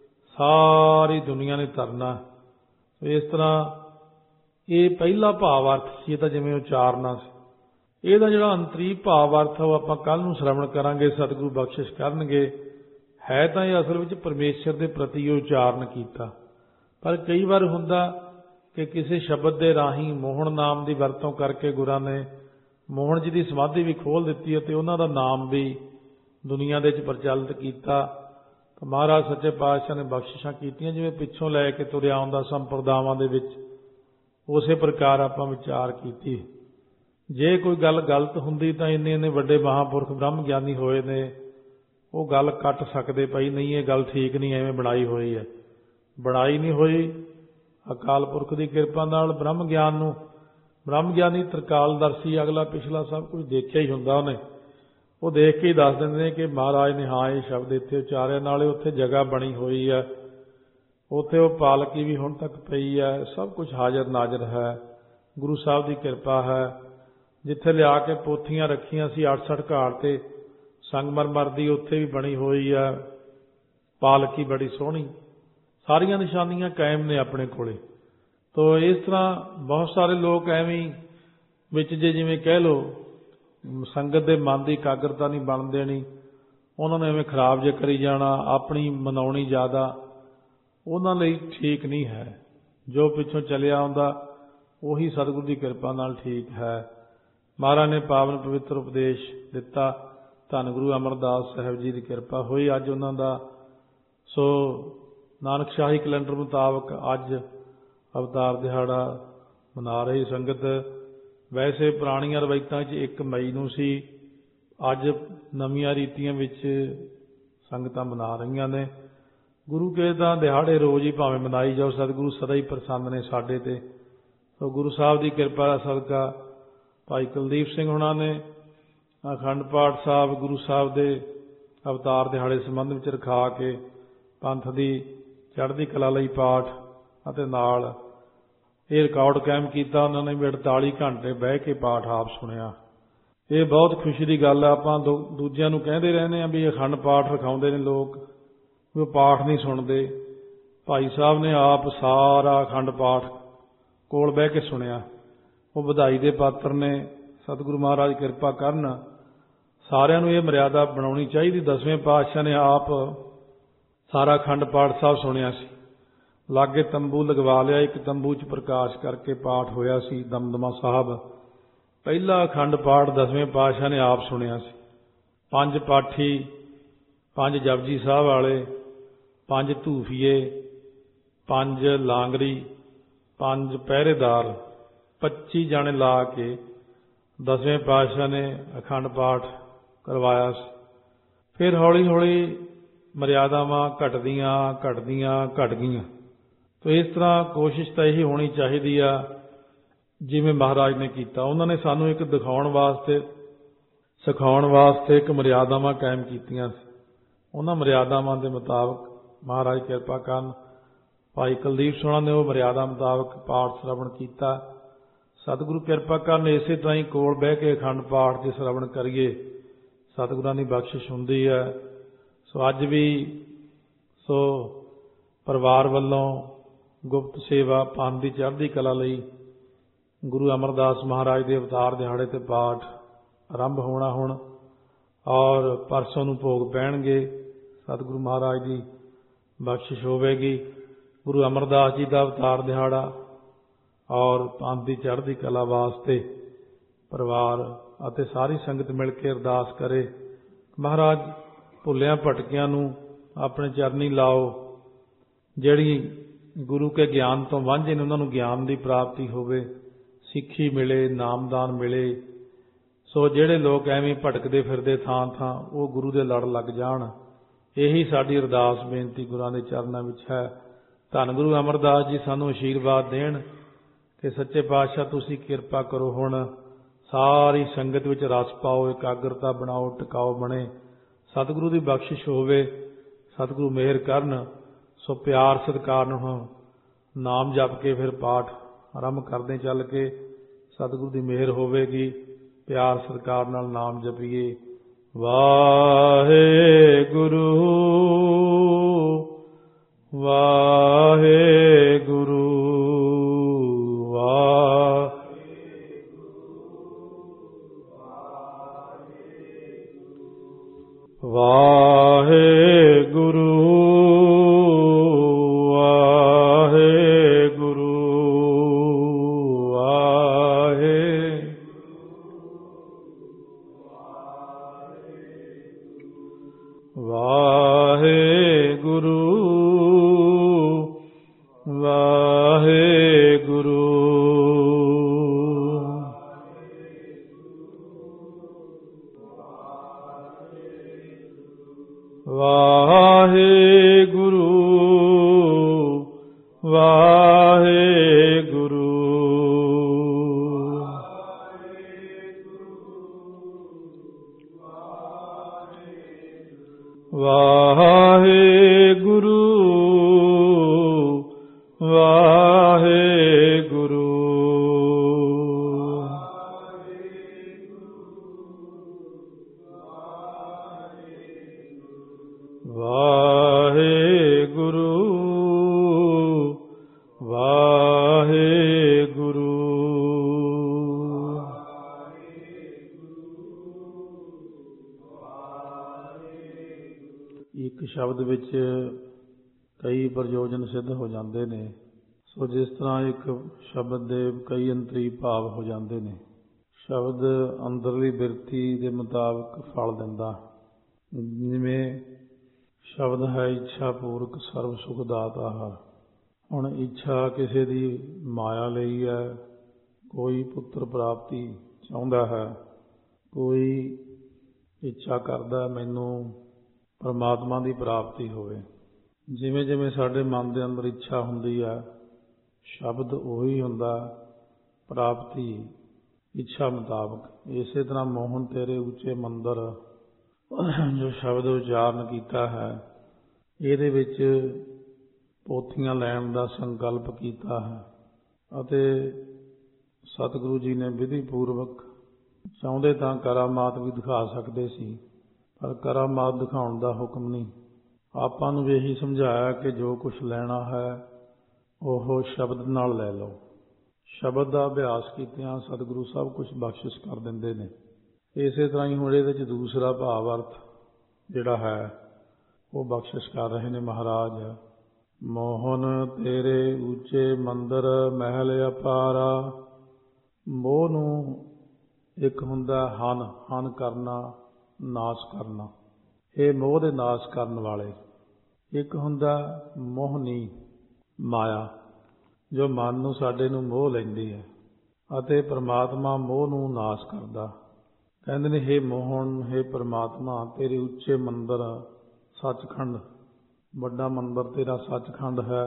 ਸਾਰੀ ਦੁਨੀਆ ਨੇ ਤਰਨਾ। ਇਸ ਤਰ੍ਹਾਂ ਇਹ ਪਹਿਲਾ ਭਾਵ ਅਰਥ ਸੀ, ਇਹ ਤਾਂ ਜਿਵੇਂ ਉਚਾਰਨਾ ਸੀ। ਇਹਦਾ ਜਿਹੜਾ ਅੰਤਰੀ ਭਾਵ ਅਰਥ ਉਹ ਆਪਾਂ ਕੱਲ੍ਹ ਨੂੰ ਸ਼ਰਵਣ ਕਰਾਂਗੇ, ਸਤਿਗੁਰੂ ਬਖਸ਼ਿਸ਼ ਕਰਨਗੇ। ਹੈ ਤਾਂ ਇਹ ਅਸਲ ਵਿੱਚ ਪਰਮੇਸ਼ਰ ਦੇ ਪ੍ਰਤੀ ਉਚਾਰਨ ਕੀਤਾ, ਪਰ ਕਈ ਵਾਰ ਹੁੰਦਾ ਕਿ ਕਿਸੇ ਸ਼ਬਦ ਦੇ ਰਾਹੀਂ ਮੋਹਨ ਨਾਮ ਦੀ ਵਰਤੋਂ ਕਰਕੇ ਗੁਰਾਂ ਨੇ ਮੋਹਨ ਜੀ ਦੀ ਸਮਾਧੀ ਵੀ ਖੋਲ੍ਹ ਦਿੱਤੀ ਅਤੇ ਉਹਨਾਂ ਦਾ ਨਾਮ ਵੀ ਦੁਨੀਆ ਦੇ ਵਿੱਚ ਪ੍ਰਚਲਿਤ ਕੀਤਾ। ਤਾਂ ਮਹਾਰਾਜ ਸੱਚੇ ਪਾਤਸ਼ਾਹ ਨੇ ਬਖਸ਼ਿਸ਼ਾਂ ਕੀਤੀਆਂ, ਜਿਵੇਂ ਪਿੱਛੋਂ ਲੈ ਕੇ ਤੁਰਿਆ ਆਉਂਦਾ ਸੰਪਰਦਾਵਾਂ ਦੇ ਵਿੱਚ, ਉਸੇ ਪ੍ਰਕਾਰ ਆਪਾਂ ਵਿਚਾਰ ਕੀਤੀ। ਜੇ ਕੋਈ ਗੱਲ ਗਲਤ ਹੁੰਦੀ ਤਾਂ ਇੰਨੇ ਵੱਡੇ ਮਹਾਂਪੁਰਖ ਬ੍ਰਹਮ ਗਿਆਨੀ ਹੋਏ ਨੇ, ਉਹ ਗੱਲ ਕੱਟ ਸਕਦੇ ਪਈ ਨਹੀਂ ਇਹ ਗੱਲ ਠੀਕ ਨਹੀਂ, ਐਵੇਂ ਬਣਾਈ ਹੋਈ ਹੈ। ਬਣਾਈ ਨਹੀਂ ਹੋਈ। ਅਕਾਲ ਪੁਰਖ ਦੀ ਕਿਰਪਾ ਨਾਲ ਬ੍ਰਹਮ ਗਿਆਨ ਨੂੰ, ਬ੍ਰਹਮ ਗਿਆਨੀ ਤ੍ਰਿਕਾਲਦਰਸ਼ੀ, ਅਗਲਾ ਪਿਛਲਾ ਸਭ ਕੁਝ ਦੇਖਿਆ ਹੀ ਹੁੰਦਾ ਉਹਨੇ। ਉਹ ਦੇਖ ਕੇ ਹੀ ਦੱਸ ਦਿੰਦੇ ਨੇ ਕਿ ਮਹਾਰਾਜ ਨੇ ਹਾਂ ਇਹ ਸ਼ਬਦ ਇੱਥੇ ਉਚਾਰਿਆ। ਨਾਲੇ ਉੱਥੇ ਜਗ੍ਹਾ ਬਣੀ ਹੋਈ ਹੈ, ਉੱਥੇ ਉਹ ਪਾਲਕੀ ਵੀ ਹੁਣ ਤੱਕ ਪਈ ਹੈ, ਸਭ ਕੁਝ ਹਾਜ਼ਰ ਨਾਜ਼ਰ ਹੈ। ਗੁਰੂ ਸਾਹਿਬ ਦੀ ਕਿਰਪਾ ਹੈ। ਜਿੱਥੇ ਲਿਆ ਕੇ ਪੋਥੀਆਂ ਰੱਖੀਆਂ ਸੀ 68 ਘਾਟ 'ਤੇ ਸੰਗਮਰਮਰ ਦੀ, ਉੱਥੇ ਵੀ ਬਣੀ ਹੋਈ ਹੈ ਪਾਲਕੀ ਬੜੀ ਸੋਹਣੀ। ਸਾਰੀਆਂ ਨਿਸ਼ਾਨੀਆਂ ਕਾਇਮ ਨੇ ਆਪਣੇ ਕੋਲੇ। ਤੋ ਇਸ ਤਰ੍ਹਾਂ ਬਹੁਤ ਸਾਰੇ ਲੋਕ ਐਵੇਂ ਵਿੱਚ ਜਿਵੇਂ ਕਹਿ ਲਓ ਸੰਗਤ ਦੇ ਮਨ ਦੀ ਇਕਾਗਰਤਾ ਨਹੀਂ ਬਣ ਦੇਣੀ, ਉਹਨਾਂ ਨੂੰ ਐਵੇਂ ਖਰਾਬ ਜੇ ਕਰੀ ਜਾਣਾ, ਆਪਣੀ ਮਨਾਉਣੀ ਜ਼ਿਆਦਾ, ਉਹਨਾਂ ਲਈ ਠੀਕ ਨਹੀਂ ਹੈ। ਜੋ ਪਿੱਛੋਂ ਚੱਲਿਆ ਆਉਂਦਾ ਉਹੀ ਸਤਿਗੁਰੂ ਦੀ ਕਿਰਪਾ ਨਾਲ ਠੀਕ ਹੈ। ਮਹਾਰਾਜ ਨੇ ਪਾਵਨ ਪਵਿੱਤਰ ਉਪਦੇਸ਼ ਦਿੱਤਾ। ਧੰਨ ਗੁਰੂ ਅਮਰਦਾਸ ਸਾਹਿਬ ਜੀ ਦੀ ਕਿਰਪਾ ਹੋਈ। ਅੱਜ ਉਹਨਾਂ ਦਾ ਸੋ ਨਾਨਕਸ਼ਾਹੀ ਕੈਲੰਡਰ ਮੁਤਾਬਕ ਅੱਜ ਅਵਤਾਰ ਦਿਹਾੜਾ ਮਨਾ ਰਹੀ ਸੰਗਤ। ਵੈਸੇ ਪੁਰਾਣੀਆਂ ਰਵਾਇਤਾਂ 'ਚ 1 ਮਈ ਨੂੰ ਸੀ, ਅੱਜ ਨਵੀਆਂ ਰੀਤੀਆਂ ਵਿੱਚ ਸੰਗਤਾਂ ਮਨਾ ਰਹੀਆਂ ਨੇ। ਗੁਰੂ ਕੇ ਤਾਂ ਦਿਹਾੜੇ ਰੋਜ਼ ਹੀ ਭਾਵੇਂ ਮਨਾਈ ਜਾਓ, ਸਤਿਗੁਰੂ ਸਦਾ ਹੀ ਪ੍ਰਸੰਨ ਨੇ ਸਾਡੇ 'ਤੇ। ਸੋ ਗੁਰੂ ਸਾਹਿਬ ਦੀ ਕਿਰਪਾ ਦਾ ਸਦਕਾ ਭਾਈ ਕੁਲਦੀਪ ਸਿੰਘ ਹੁਣਾਂ ਨੇ ਅਖੰਡ ਪਾਠ ਸਾਹਿਬ ਗੁਰੂ ਸਾਹਿਬ ਦੇ ਅਵਤਾਰ ਦਿਹਾੜੇ ਸੰਬੰਧ ਵਿੱਚ ਰਖਾ ਕੇ ਪੰਥ ਦੀ ਚੜ੍ਹਦੀ ਕਲਾ ਲਈ ਪਾਠ ਅਤੇ ਨਾਲ ਇਹ ਰਿਕਾਰਡ ਕਾਇਮ ਕੀਤਾ ਉਹਨਾਂ ਨੇ ਵੀ 48 ਘੰਟੇ ਬਹਿ ਕੇ ਪਾਠ ਆਪ ਸੁਣਿਆ। ਇਹ ਬਹੁਤ ਖੁਸ਼ੀ ਦੀ ਗੱਲ ਹੈ। ਆਪਾਂ ਦੂਜਿਆਂ ਨੂੰ ਕਹਿੰਦੇ ਰਹਿੰਦੇ ਹਾਂ ਵੀ ਅਖੰਡ ਪਾਠ ਰਖਾਉਂਦੇ ਨੇ ਲੋਕ, ਵੀ ਉਹ ਪਾਠ ਨਹੀਂ ਸੁਣਦੇ। ਭਾਈ ਸਾਹਿਬ ਨੇ ਆਪ ਸਾਰਾ ਅਖੰਡ ਪਾਠ ਕੋਲ ਬਹਿ ਕੇ ਸੁਣਿਆ। ਉਹ ਵਧਾਈ ਦੇ ਪਾਤਰ ਨੇ। ਸਤਿਗੁਰੂ ਮਹਾਰਾਜ ਕਿਰਪਾ ਕਰਨ। ਸਾਰਿਆਂ ਨੂੰ ਇਹ ਮਰਿਆਦਾ ਬਣਾਉਣੀ ਚਾਹੀਦੀ। 10ਵੇਂ ਪਾਤਸ਼ਾਹ ਨੇ ਆਪ ਸਾਰਾ ਅਖੰਡ ਪਾਠ ਸਾਹਿਬ ਸੁਣਿਆ ਸੀ। ਲਾਗੇ ਤੰਬੂ ਲਗਵਾ ਲਿਆ, ਇੱਕ ਤੰਬੂ 'ਚ ਪ੍ਰਕਾਸ਼ ਕਰਕੇ ਪਾਠ ਹੋਇਆ ਸੀ ਦਮਦਮਾ ਸਾਹਿਬ। ਪਹਿਲਾ ਅਖੰਡ ਪਾਠ 10ਵੇਂ ਪਾਤਸ਼ਾਹ ਨੇ ਆਪ ਸੁਣਿਆ ਸੀ। 5 ਪਾਠੀ, 5 ਜਪਜੀ ਸਾਹਿਬ ਵਾਲੇ, 5 ਧੂਫੀਏ, 5 ਲਾਂਗਰੀ, 5 ਪਹਿਰੇਦਾਰ, 25 ਜਾਣੇ ਲਾ ਕੇ 10ਵੇਂ ਪਾਤਸ਼ਾਹ ਨੇ ਅਖੰਡ ਪਾਠ ਕਰਵਾਇਆ ਸੀ। ਫਿਰ ਹੌਲੀ ਹੌਲੀ ਮਰਿਆਦਾਵਾਂ ਘਟਦੀਆਂ ਘਟ ਗਈਆਂ। ਤਾਂ ਇਸ ਤਰ੍ਹਾਂ ਕੋਸ਼ਿਸ਼ ਤਾਂ ਇਹੀ ਹੋਣੀ ਚਾਹੀਦੀ ਆ ਜਿਵੇਂ ਮਹਾਰਾਜ ਨੇ ਕੀਤਾ। ਉਹਨਾਂ ਨੇ ਸਾਨੂੰ ਇੱਕ ਦਿਖਾਉਣ ਵਾਸਤੇ, ਸਿਖਾਉਣ ਵਾਸਤੇ ਇੱਕ ਮਰਿਆਦਾਵਾਂ ਕਾਇਮ ਕੀਤੀਆਂ ਸੀ। ਉਹਨਾਂ ਮਰਿਆਦਾਵਾਂ ਦੇ ਮੁਤਾਬਕ ਮਹਾਰਾਜ ਕਿਰਪਾ ਕਰਨ ਭਾਈ ਕੁਲਦੀਪ ਸਿੰਘ ਨੇ ਉਹ ਮਰਿਆਦਾ ਮੁਤਾਬਕ ਪਾਠ ਸ਼ਰਵਣ ਕੀਤਾ। ਸਤਿਗੁਰੂ ਕਿਰਪਾ ਕਰਨ ਇਸੇ ਤਰ੍ਹਾਂ ਹੀ ਕੋਲ ਬਹਿ ਕੇ ਅਖੰਡ ਪਾਠ ਦੇ ਸ਼ਰਵਣ ਕਰੀਏ, ਸਤਿਗੁਰਾਂ ਦੀ ਬਖਸ਼ਿਸ਼ ਹੁੰਦੀ ਹੈ। ਸੋ ਅੱਜ ਵੀ ਪਰਿਵਾਰ ਵੱਲੋਂ ਗੁਪਤ ਸੇਵਾ ਪੰਥ ਦੀ ਚੜ੍ਹਦੀ ਕਲਾ ਲਈ ਗੁਰੂ ਅਮਰਦਾਸ ਮਹਾਰਾਜ ਦੇ ਅਵਤਾਰ ਦਿਹਾੜੇ 'ਤੇ ਪਾਠ ਆਰੰਭ ਹੋਣਾ ਹੁਣ, ਔਰ ਪਰਸੋਂ ਨੂੰ ਭੋਗ ਪੈਣਗੇ। ਸਤਿਗੁਰੂ ਮਹਾਰਾਜ ਦੀ ਬਖਸ਼ਿਸ਼ ਹੋਵੇਗੀ। ਗੁਰੂ ਅਮਰਦਾਸ ਜੀ ਦਾ ਅਵਤਾਰ ਦਿਹਾੜਾ ਔਰ ਪੰਥ ਦੀ ਚੜ੍ਹਦੀ ਕਲਾ ਵਾਸਤੇ ਪਰਿਵਾਰ ਅਤੇ ਸਾਰੀ ਸੰਗਤ ਮਿਲ ਕੇ ਅਰਦਾਸ ਕਰੇ। ਮਹਾਰਾਜ ਭੁੱਲਿਆਂ ਭਟਕਿਆਂ ਨੂੰ ਆਪਣੇ ਚਰਨੀ ਲਾਓ। ਜਿਹੜੀ ਗੁਰੂ ਕੇ ਗਿਆਨ ਤੋਂ ਵਾਂਝੇ ਨੇ ਉਹਨਾਂ ਨੂੰ ਗਿਆਨ ਦੀ ਪ੍ਰਾਪਤੀ ਹੋਵੇ, ਸਿੱਖੀ ਮਿਲੇ, ਨਾਮਦਾਨ ਮਿਲੇ। ਸੋ ਜਿਹੜੇ ਲੋਕ ਐਵੇਂ ਭਟਕਦੇ ਫਿਰਦੇ ਥਾਂ ਥਾਂ, ਉਹ ਗੁਰੂ ਦੇ ਲੜ ਲੱਗ ਜਾਣ। ਇਹੀ ਸਾਡੀ ਅਰਦਾਸ ਬੇਨਤੀ ਗੁਰਾਂ ਦੇ ਚਰਨਾਂ ਵਿੱਚ ਹੈ। ਧੰਨ ਗੁਰੂ ਅਮਰਦਾਸ ਜੀ ਸਾਨੂੰ ਆਸ਼ੀਰਵਾਦ ਦੇਣ ਕਿ ਸੱਚੇ ਪਾਤਸ਼ਾਹ ਤੁਸੀਂ ਕਿਰਪਾ ਕਰੋ। ਹੁਣ ਸਾਰੀ ਸੰਗਤ ਵਿੱਚ ਰਸ ਪਾਓ, ਇਕਾਗਰਤਾ ਬਣਾਓ, ਟਿਕਾਓ ਬਣੇ। ਸਤਿਗੁਰੂ ਦੀ ਬਖਸ਼ਿਸ਼ ਹੋਵੇ, ਸਤਿਗੁਰੂ ਮਿਹਰ ਕਰਨ। ਸੋ ਪਿਆਰ ਸਤਿਕਾਰ ਨਾਲ ਨਾਮ ਜਪ ਕੇ ਫਿਰ ਪਾਠ ਆਰੰਭ ਕਰਦੇ ਚੱਲ ਕੇ। ਸਤਿਗੁਰੂ ਦੀ ਮਿਹਰ ਹੋਵੇਗੀ। ਪਿਆਰ ਸਤਿਕਾਰ ਨਾਲ ਨਾਮ ਜਪੀਏ। ਵਾਹਿਗੁਰੂ ਵਾਹਿਗੁਰੂ ਵਾਹਿਗੁਰੂ ਇੱਕ ਸ਼ਬਦ ਵਿੱਚ ਕਈ ਪ੍ਰਯੋਜਨ ਸਿੱਧ ਹੋ ਜਾਂਦੇ ਨੇ। ਸੋ ਜਿਸ ਤਰ੍ਹਾਂ ਇੱਕ ਸ਼ਬਦ ਦੇ ਕਈ ਅੰਤਰੀ ਭਾਵ ਹੋ ਜਾਂਦੇ ਨੇ। ਸ਼ਬਦ ਅੰਦਰਲੀ ਬਿਰਤੀ ਦੇ ਮੁਤਾਬਕ ਫਲ ਦਿੰਦਾ। ਜਿਵੇਂ ਸ਼ਬਦ ਹੈ ਇੱਛਾ ਪੂਰਕ ਸਰਬ ਸੁਖ ਦਾਤਾ ਹਰ। ਹੁਣ ਇੱਛਾ ਕਿਸੇ ਦੀ ਮਾਇਆ ਲਈ ਹੈ, ਕੋਈ ਪੁੱਤਰ ਪ੍ਰਾਪਤੀ ਚਾਹੁੰਦਾ ਹੈ, ਕੋਈ ਇੱਛਾ ਕਰਦਾ ਮੈਨੂੰ ਪਰਮਾਤਮਾ ਦੀ ਪ੍ਰਾਪਤੀ ਹੋਵੇ। ਜਿਵੇਂ ਜਿਵੇਂ ਸਾਡੇ ਮਨ ਦੇ ਅੰਦਰ ਇੱਛਾ ਹੁੰਦੀ ਹੈ, ਸ਼ਬਦ ਉਹੀ ਹੁੰਦਾ ਪ੍ਰਾਪਤੀ ਇੱਛਾ ਮੁਤਾਬਕ। ਇਸੇ ਤਰ੍ਹਾਂ ਮੋਹਨ ਤੇਰੇ ਉੱਚੇ ਮੰਦਰ ਜੋ ਸ਼ਬਦ ਉਚਾਰਨ ਕੀਤਾ ਹੈ ਇਹਦੇ ਵਿੱਚ ਪੋਥੀਆਂ ਲੈਣ ਦਾ ਸੰਕਲਪ ਕੀਤਾ ਹੈ ਅਤੇ ਸਤਿਗੁਰੂ ਜੀ ਨੇ ਵਿਧੀ ਪੂਰਵਕ ਚਾਹੁੰਦੇ ਤਾਂ ਕਰਾਮਾਤ ਵੀ ਦਿਖਾ ਸਕਦੇ ਸੀ, ਪਰ ਕਰਾਮਾਤ ਦਿਖਾਉਣ ਦਾ ਹੁਕਮ ਨਹੀਂ। ਆਪਾਂ ਨੂੰ ਵੀ ਇਹੀ ਸਮਝਾਇਆ ਕਿ ਜੋ ਕੁਝ ਲੈਣਾ ਹੈ ਉਹ ਸ਼ਬਦ ਨਾਲ ਲੈ ਲਓ। ਸ਼ਬਦ ਦਾ ਅਭਿਆਸ ਕੀਤਿਆਂ ਸਤਿਗੁਰੂ ਸਭ ਕੁਝ ਬਖਸ਼ਿਸ਼ ਕਰ ਦਿੰਦੇ ਨੇ। ਇਸੇ ਤਰ੍ਹਾਂ ਹੀ ਹੁਣ ਇਹਦੇ ਵਿੱਚ ਦੂਸਰਾ ਭਾਵ ਅਰਥ ਜਿਹੜਾ ਹੈ ਉਹ ਬਖਸ਼ਿਸ਼ ਕਰ ਰਹੇ ਨੇ ਮਹਾਰਾਜ। ਮੋਹਨ ਤੇਰੇ ਉੱਚੇ ਮੰਦਰ ਮਹਿਲ ਅਪਾਰਾ। ਮੋਹ ਨੂੰ ਇੱਕ ਹੁੰਦਾ ਹਨ ਕਰਨਾ, ਨਾਸ਼ ਕਰਨਾ, ਇਹ ਮੋਹ ਦੇ ਨਾਸ਼ ਕਰਨ ਵਾਲੇ। ਇੱਕ ਹੁੰਦਾ ਮੋਹਨੀ ਮਾਇਆ, ਜੋ ਮਨ ਨੂੰ ਸਾਡੇ ਨੂੰ ਮੋਹ ਲੈਂਦੀ ਹੈ, ਅਤੇ ਪ੍ਰਮਾਤਮਾ ਮੋਹ ਨੂੰ ਨਾਸ਼ ਕਰਦਾ। ਕਹਿੰਦੇ ਨੇ ਹੇ ਮੋਹਨ, ਹੇ ਪ੍ਰਮਾਤਮਾ, ਤੇਰੇ ਉੱਚੇ ਮੰਦਰ ਸੱਚਖੰਡ, ਵੱਡਾ ਮੰਦਰ ਤੇਰਾ ਸੱਚਖੰਡ ਹੈ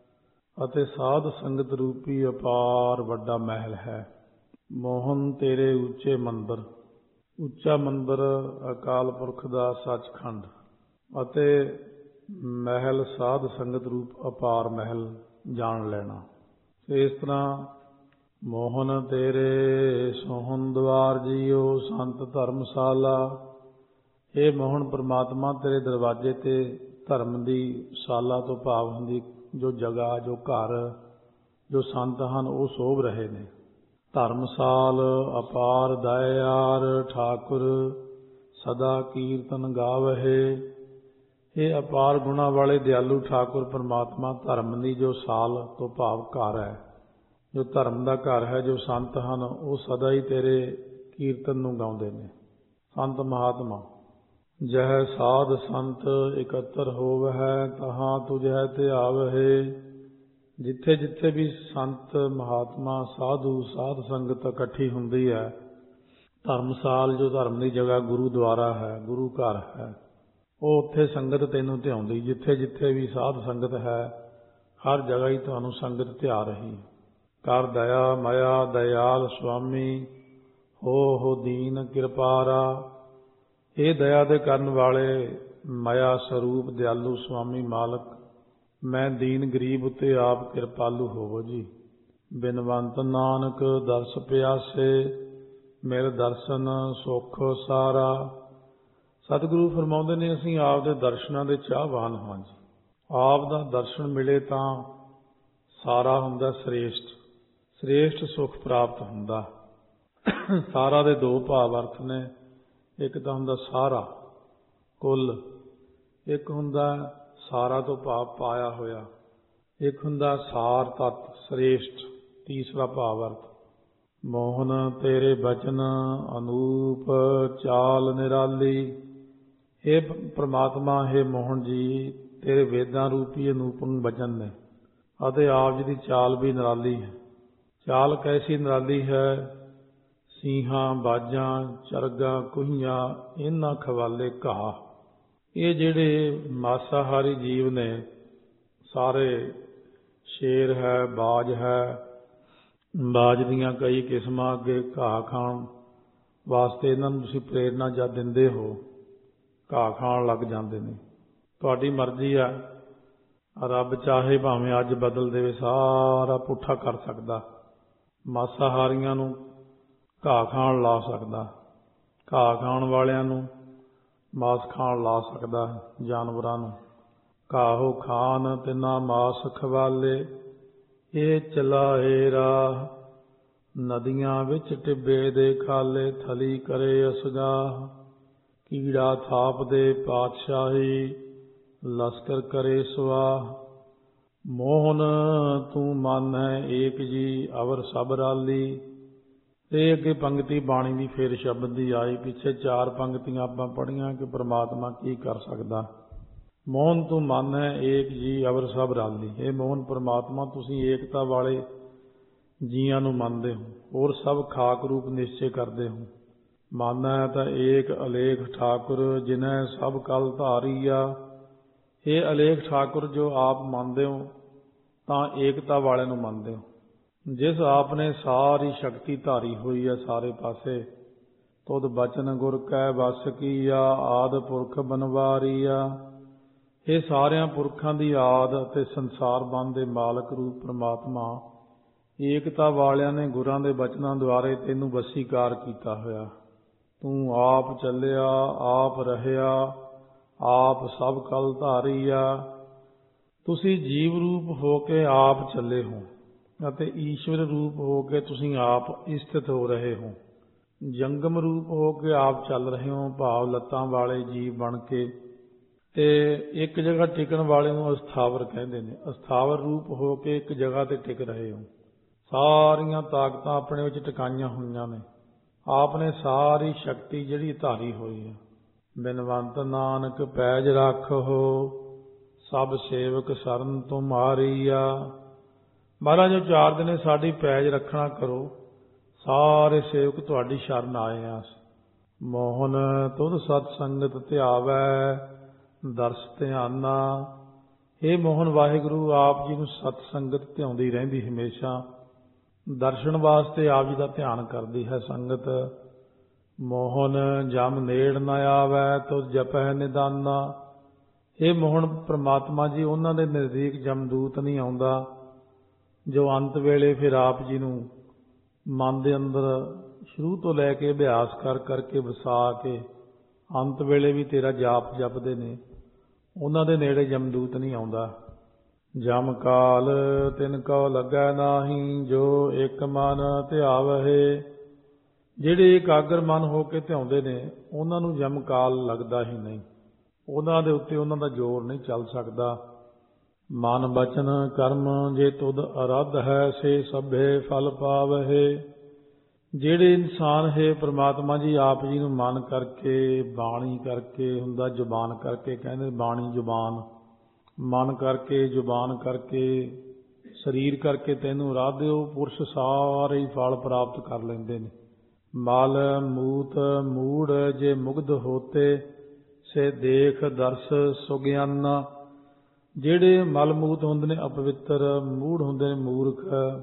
ਅਤੇ ਸਾਧ ਸੰਗਤ ਰੂਪੀ ਅਪਾਰ ਵੱਡਾ ਮਹਿਲ ਹੈ। ਮੋਹਨ ਤੇਰੇ ਉੱਚੇ ਮੰਦਰ, ਉੱਚਾ ਮੰਦਰ ਅਕਾਲ ਪੁਰਖ ਦਾ ਸੱਚਖੰਡ ਅਤੇ ਮਹਿਲ ਸਾਧ ਸੰਗਤ ਰੂਪ ਅਪਾਰ ਮਹਿਲ ਜਾਣ ਲੈਣਾ। ਇਸ ਤਰ੍ਹਾਂ ਮੋਹਨ ਤੇਰੇ ਸੋਹਣ ਦਵਾਰ ਜੀਓ ਸੰਤ ਧਰਮਸ਼ਾਲਾ। ਇਹ ਮੋਹਨ ਪ੍ਰਮਾਤਮਾ ਤੇਰੇ ਦਰਵਾਜ਼ੇ ਤੇ ਧਰਮ ਦੀ ਸ਼ਾਲਾ ਤੋਂ ਭਾਵ ਹੁੰਦੀ ਜੋ ਜਗ੍ਹਾ, ਜੋ ਘਰ, ਜੋ ਸੰਤ ਹਨ ਉਹ ਸੋਭ ਰਹੇ ਨੇ। ਧਰਮਸਾਲ ਅਪਾਰ ਦਇਆਰ ਠਾਕੁਰ ਸਦਾ ਕੀਰਤਨ ਗਾਵਹਿ। ਇਹ ਅਪਾਰ ਗੁਣਾ ਵਾਲੇ ਦਿਆਲੂ ਠਾਕੁਰ ਪ੍ਰਮਾਤਮਾ ਧਰਮ ਦੀ ਜੋ ਸਾਲ ਤੋਂ ਭਾਵ ਘਰ ਹੈ, ਜੋ ਧਰਮ ਦਾ ਘਰ ਹੈ, ਜੋ ਸੰਤ ਹਨ ਉਹ ਸਦਾ ਹੀ ਤੇਰੇ ਕੀਰਤਨ ਨੂੰ ਗਾਉਂਦੇ ਨੇ। ਸੰਤ ਮਹਾਤਮਾ ਜਹ ਸਾਧ ਸੰਤ ਇਕੱਤਰ ਹੋਵਹਿ ਤਹਾਂ ਤੁਝੈ ਧਿਆਵਹਿ। ਜਿੱਥੇ ਜਿੱਥੇ ਵੀ ਸੰਤ ਮਹਾਤਮਾ ਸਾਧੂ ਸਾਧ ਸੰਗਤ ਇਕੱਠੀ ਹੁੰਦੀ ਹੈ, ਧਰਮਸਾਲ ਜੋ ਧਰਮ ਦੀ ਜਗ੍ਹਾ ਗੁਰੂਦੁਆਰਾ ਹੈ, ਗੁਰੂ ਘਰ ਹੈ, ਉਹ ਉੱਥੇ ਸੰਗਤ ਤੈਨੂੰ ਧਿਆਉਂਦੀ। ਜਿੱਥੇ ਜਿੱਥੇ ਵੀ ਸਾਧ ਸੰਗਤ ਹੈ ਹਰ ਜਗ੍ਹਾ ਹੀ ਤੁਹਾਨੂੰ ਸੰਗਤ ਧਿਆ ਰਹੀ। ਕਰ ਦਇਆ ਮਾਇਆ ਦਇਆਲ ਸੁਆਮੀ ਹੋ ਦੀਨ ਕਿਰਪਾਰਾ। ਇਹ ਦਇਆ ਦੇ ਕਰਨ ਵਾਲੇ ਮਾਇਆ ਸਰੂਪ ਦਿਆਲੂ ਸੁਆਮੀ ਮਾਲਕ, ਮੈਂ ਦੀਨ ਗਰੀਬ ਉੱਤੇ ਆਪ ਕਿਰਪਾਲੂ ਹੋਵੋ ਜੀ। ਬਿਨਵੰਤ ਨਾਨਕ ਦਰਸ ਪਿਆਸੇ ਮਿਲ ਦਰਸ਼ਨ ਸੁਖ ਸਾਰਾ। ਸਤਿਗੁਰੂ ਫਰਮਾਉਂਦੇ ਨੇ ਅਸੀਂ ਆਪ ਦੇ ਦਰਸ਼ਨਾਂ ਦੇ ਚਾਹਵਾਨ ਹਾਂ ਜੀ। ਆਪ ਦਾ ਦਰਸ਼ਨ ਮਿਲੇ ਤਾਂ ਸਾਰਾ ਹੁੰਦਾ ਸ੍ਰੇਸ਼ਟ, ਸ੍ਰੇਸ਼ਟ ਸੁਖ ਪ੍ਰਾਪਤ ਹੁੰਦਾ। ਸਾਰਾ ਦੇ ਦੋ ਭਾਵ ਅਰਥ ਨੇ। ਇੱਕ ਤਾਂ ਹੁੰਦਾ ਸਾਰਾ ਕੁੱਲ, ਇੱਕ ਹੁੰਦਾ ਸਾਰਾ ਤੋਂ ਭਾਵ ਪਾਇਆ ਹੋਇਆ, ਇੱਕ ਹੁੰਦਾ ਸਾਰ ਤਤ ਸ੍ਰੇਸ਼ਟ, ਤੀਸਰਾ ਭਾਵ ਅਰਥ। ਮੋਹਨ ਤੇਰੇ ਬਚਨ ਅਨੂਪ ਚਾਲ ਨਿਰਾਲੀ। ਇਹ ਪ੍ਰਮਾਤਮਾ ਹੈ ਮੋਹਨ ਜੀ, ਤੇਰੇ ਵੇਦਾਂ ਰੂਪੀ ਅਨੂਪਮ ਬਚਨ ਨੇ ਅਤੇ ਆਪ ਜੀ ਦੀ ਚਾਲ ਵੀ ਨਿਰਾਲੀ ਹੈ। ਚਾਲ ਕੈਸੀ ਨਿਰਾਲੀ ਹੈ? ਸਿੰਘਾਂ ਬਾਜਾਂ ਚਰਗਾਂ ਕੁਹੀਆਂ ਇਹਨਾਂ ਖਵਾਲੇ ਘਾਹ। ਇਹ ਜਿਹੜੇ ਮਾਸਾਹਾਰੀ ਜੀਵ ਨੇ ਸਾਰੇ, ਸ਼ੇਰ ਹੈ, ਬਾਜ ਹੈ, ਬਾਜ ਦੀਆਂ ਕਈ ਕਿਸਮਾਂ, ਅੱਗੇ ਘਾਹ ਖਾਣ ਵਾਸਤੇ ਇਹਨਾਂ ਨੂੰ ਤੁਸੀਂ ਪ੍ਰੇਰਨਾ ਜਦ ਦਿੰਦੇ ਹੋ ਘਾਹ ਖਾਣ ਲੱਗ ਜਾਂਦੇ ਨੇ। ਤੁਹਾਡੀ ਮਰਜ਼ੀ ਆ, ਰੱਬ ਚਾਹੇ ਭਾਵੇਂ ਅੱਜ ਬਦਲ ਦੇਵੇ, ਸਾਰਾ ਪੁੱਠਾ ਕਰ ਸਕਦਾ। ਮਾਸਾਹਾਰੀਆਂ ਨੂੰ ਘਾਹ ਖਾਣ ਲਾ ਸਕਦਾ, ਘਾਹ ਖਾਣ ਵਾਲਿਆਂ ਨੂੰ ਮਾਸ ਖਾਣ ਲਾ ਸਕਦਾ। ਜਾਨਵਰਾਂ ਨੂੰ ਘਾਹੋ ਖਾਨ ਤਿਨਾ ਮਾਸ ਖਵਾਲੇ। ਇਹ ਚਲਾਏ ਰਾਹ ਨਦੀਆਂ ਵਿੱਚ ਟਿੱਬੇ ਦੇ ਖਾਲੇ। ਥਲੀ ਕਰੇ ਅਸਗਾਹ ਕੀੜਾ ਥਾਪ ਦੇ ਪਾਤਸ਼ਾਹੀ। ਲਸ਼ਕਰ ਕਰੇ ਸਵਾਹ ਮੋਹਨ ਤੂੰ ਮਨ ਹੈ ਏਕ ਜੀ ਅਵਰ ਸਭ ਰਾਲੀ। ਇਹ ਅੱਗੇ ਪੰਕਤੀ ਬਾਣੀ ਦੀ ਫਿਰ ਸ਼ਬਦ ਦੀ ਆਈ। ਪਿੱਛੇ ਚਾਰ ਪੰਕਤੀਆਂ ਆਪਾਂ ਪੜ੍ਹੀਆਂ ਕਿ ਪ੍ਰਮਾਤਮਾ ਕੀ ਕਰ ਸਕਦਾ। ਮੋਹਨ ਤੂੰ ਮਨ ਹੈ ਏਕ ਜੀ ਅਵਰ ਸਭ ਰਾਲੀ। ਇਹ ਮੋਹਨ ਪ੍ਰਮਾਤਮਾ ਤੁਸੀਂ ਏਕਤਾ ਵਾਲੇ ਜੀਆਂ ਨੂੰ ਮੰਨਦੇ ਹੋ, ਹੋਰ ਸਭ ਖਾਕ ਰੂਪ ਨਿਸ਼ਚੇ ਕਰਦੇ ਹੋ। ਮਨ ਹੈ ਤਾਂ ਏਕ ਅਲੇਖ ਠਾਕੁਰ ਜਿਨ੍ਹਾਂ ਸਭ ਕਲ ਧਾਰੀਆ। ਇਹ ਅਲੇਖ ਠਾਕੁਰ ਜੋ ਆਪ ਮੰਨਦੇ ਹੋ ਤਾਂ ਏਕਤਾ ਵਾਲਿਆਂ ਨੂੰ ਮੰਨਦੇ ਹੋ। ਜਿਸ ਆਪ ਨੇ ਸਾਰੀ ਸ਼ਕਤੀ ਧਾਰੀ ਹੋਈ ਹੈ ਸਾਰੇ ਪਾਸੇ, ਤੁਧ ਬਚਨ ਗੁਰ ਕੈ ਵਸ ਕੀਆ, ਆਦਿ ਪੁਰਖ ਬਨਵਾਰੀਆ। ਇਹ ਸਾਰਿਆਂ ਪੁਰਖਾਂ ਦੀ ਆਦ ਅਤੇ ਸੰਸਾਰ ਬੰਦ ਦੇ ਮਾਲਕ ਰੂਪ ਪ੍ਰਮਾਤਮਾ ਏਕਤਾ ਵਾਲਿਆਂ ਨੇ ਗੁਰਾਂ ਦੇ ਬਚਨਾਂ ਦੁਆਰੇ ਤੈਨੂੰ ਵਸੀਕਾਰ ਕੀਤਾ ਹੋਇਆ। ਤੂੰ ਆਪ ਚੱਲਿਆ, ਆਪ ਰਹਿਆ, ਆਪ ਸਭ ਕਲ ਧਾਰੀਆ। ਤੁਸੀਂ ਜੀਵ ਰੂਪ ਹੋ ਕੇ ਆਪ ਚੱਲੇ ਹੋ ਅਤੇ ਈਸ਼ਵਰ ਰੂਪ ਹੋ ਕੇ ਤੁਸੀਂ ਆਪ ਸਥਿਤ ਹੋ ਰਹੇ ਹੋ। ਜੰਗਮ ਰੂਪ ਹੋ ਕੇ ਆਪ ਚੱਲ ਰਹੇ ਹੋ, ਭਾਵ ਲੱਤਾਂ ਵਾਲੇ ਜੀਵ ਬਣ ਕੇ, ਤੇ ਇੱਕ ਜਗ੍ਹਾ ਟਿਕਣ ਵਾਲੇ ਨੂੰ ਅਸਥਾਵਰ ਕਹਿੰਦੇ ਨੇ। ਅਸਥਾਵਰ ਰੂਪ ਹੋ ਕੇ ਇੱਕ ਜਗ੍ਹਾ ਤੇ ਟਿਕ ਰਹੇ ਹੋ। ਸਾਰੀਆਂ ਤਾਕਤਾਂ ਆਪਣੇ ਵਿੱਚ ਟਿਕਾਈਆਂ ਹੋਈਆਂ ਨੇ। ਆਪ ਨੇ ਸਾਰੀ ਸ਼ਕਤੀ ਜਿਹੜੀ ਧਾਰੀ ਹੋਈ ਹੈ। ਬਿਨਵੰਤ ਨਾਨਕ ਪੈਜ ਰੱਖੋ, ਸਭ ਸੇਵਕ ਸਰਨ ਤੁਮਾਰੀਆ। ਮਹਾਰਾਜ ਉਚਾਰਦੇ ਨੇ ਸਾਡੀ ਪੈਜ ਰੱਖਣਾ ਕਰੋ, ਸਾਰੇ ਸੇਵਕ ਤੁਹਾਡੀ ਸ਼ਰਨ ਆਏ ਆ। ਮੋਹਨ ਤੁਧ ਸਤ ਸੰਗਤ ਧਿਆਵੈ, ਦਰਸ ਧਿਆਨਾ। ਇਹ ਮੋਹਨ ਵਾਹਿਗੁਰੂ ਆਪ ਜੀ ਨੂੰ ਸਤ ਸੰਗਤ ਧਿਆਉਂਦੀ ਰਹਿੰਦੀ ਹਮੇਸ਼ਾ। ਦਰਸ਼ਨ ਵਾਸਤੇ ਆਪ ਜੀ ਦਾ ਧਿਆਨ ਕਰਦੀ ਹੈ ਸੰਗਤ। ਮੋਹਨ ਜਮ ਨੇੜ ਨ ਆਵੈ, ਤੁਧ ਜਪੈ ਨਿਦਾਨਾ। ਇਹ ਮੋਹਨ ਪ੍ਰਮਾਤਮਾ ਜੀ ਉਹਨਾਂ ਦੇ ਨਜ਼ਦੀਕ ਜਮਦੂਤ ਨਹੀਂ ਆਉਂਦਾ ਜੋ ਅੰਤ ਵੇਲੇ ਫਿਰ ਆਪ ਜੀ ਨੂੰ ਮਨ ਦੇ ਅੰਦਰ ਸ਼ੁਰੂ ਤੋਂ ਲੈ ਕੇ ਅਭਿਆਸ ਕਰ ਕਰਕੇ ਵਸਾ ਕੇ ਅੰਤ ਵੇਲੇ ਵੀ ਤੇਰਾ ਜਾਪ ਜਪਦੇ ਨੇ। ਉਹਨਾਂ ਦੇ ਨੇੜੇ ਜਮਦੂਤ ਨਹੀਂ ਆਉਂਦਾ। ਜਮ ਕਾਲ ਤਿਨ ਕਉ ਲੱਗੈ ਨਾਹੀ, ਜੋ ਇੱਕ ਮਨ ਧਿਆਵਹਿ। ਜਿਹੜੇ ਇਕਾਗਰ ਮਨ ਹੋ ਕੇ ਧਿਆਉਂਦੇ ਨੇ ਉਹਨਾਂ ਨੂੰ ਜਮ ਕਾਲ ਲੱਗਦਾ ਹੀ ਨਹੀਂ। ਉਹਨਾਂ ਦੇ ਉੱਤੇ ਉਹਨਾਂ ਦਾ ਜ਼ੋਰ ਨਹੀਂ ਚੱਲ ਸਕਦਾ। ਮਨ ਬਚਨ ਕਰਮ ਜੇ ਤੁਧ ਅਰਧ ਹੈ, ਸੇ ਸਭੇ ਫਲ ਪਾਵਹਿ। ਜਿਹੜੇ ਇਨਸਾਨ ਹੈ ਪ੍ਰਮਾਤਮਾ ਜੀ ਆਪ ਜੀ ਨੂੰ ਮਨ ਕਰਕੇ, ਬਾਣੀ ਕਰਕੇ ਹੁੰਦਾ, ਜ਼ੁਬਾਨ ਕਰਕੇ ਕਹਿੰਦੇ ਬਾਣੀ ਜ਼ੁਬਾਨ, ਮਨ ਕਰਕੇ, ਜ਼ੁਬਾਨ ਕਰਕੇ, ਸਰੀਰ ਕਰਕੇ ਤੈਨੂੰ ਅਰਾਧਿਓ, ਪੁਰਸ਼ ਸਾਰੇ ਹੀ ਫਲ ਪ੍ਰਾਪਤ ਕਰ ਲੈਂਦੇ ਨੇ। ਮਲ ਮੂਤ ਮੂੜ ਜੇ ਮੁਗਧ ਹੋਤੇ, ਸੇ ਦੇਖ ਦਰਸ ਸੁਗਿਆਨਾ। ਜਿਹੜੇ ਮਲ ਮੂਤ ਹੁੰਦੇ ਨੇ ਅਪਵਿੱਤਰ, ਮੂੜ ਹੁੰਦੇ ਨੇ ਮੂਰਖ,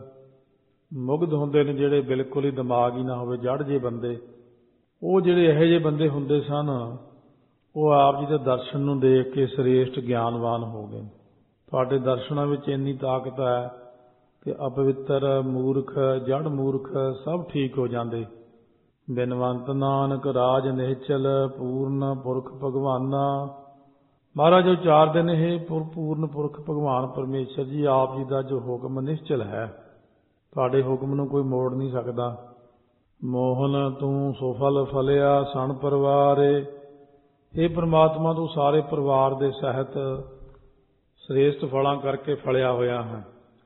ਮੁਗਧ ਹੁੰਦੇ ਨੇ ਜਿਹੜੇ ਬਿਲਕੁਲ ਹੀ ਦਿਮਾਗ ਹੀ ਨਾ ਹੋਵੇ, ਜੜ ਜੇ ਬੰਦੇ, ਉਹ ਜਿਹੜੇ ਇਹੋ ਜਿਹੇ ਬੰਦੇ ਹੁੰਦੇ ਸਨ ਉਹ ਆਪ ਜੀ ਦੇ ਦਰਸ਼ਨ ਨੂੰ ਦੇਖ ਕੇ ਸ੍ਰੇਸ਼ਟ ਗਿਆਨਵਾਨ ਹੋ ਗਏ। ਤੁਹਾਡੇ ਦਰਸ਼ਨਾਂ ਵਿੱਚ ਇੰਨੀ ਤਾਕਤ ਹੈ ਕਿ ਅਪਵਿੱਤਰ, ਮੂਰਖ, ਜੜ ਮੂਰਖ ਸਭ ਠੀਕ ਹੋ ਜਾਂਦੇ। ਬਿਨਵੰਤ ਨਾਨਕ ਰਾਜ ਨਿਹਚਲ, ਪੂਰਨ ਪੁਰਖ ਭਗਵਾਨਾ। ਮਹਾਰਾਜ ਉਚਾਰਦੇ ਨੇ ਇਹ ਪੂਰਨ ਪੁਰਖ ਭਗਵਾਨ ਪਰਮੇਸ਼ਰ ਜੀ ਆਪ ਜੀ ਦਾ ਜੋ ਹੁਕਮ ਨਿਸ਼ਚਲ ਹੈ, ਤੁਹਾਡੇ ਹੁਕਮ ਨੂੰ ਕੋਈ ਮੋੜ ਨਹੀਂ ਸਕਦਾ। ਮੋਹਨ ਤੂੰ ਸੁਫਲ ਫਲਿਆ ਸਣ ਪਰਿਵਾਰੇ। ਇਹ ਪ੍ਰਮਾਤਮਾ ਤੂੰ ਸਾਰੇ ਪਰਿਵਾਰ ਦੇ ਸਹਿਤ ਸ੍ਰੇਸ਼ਟ ਫਲਾਂ ਕਰਕੇ ਫਲਿਆ ਹੋਇਆ ਹੈ।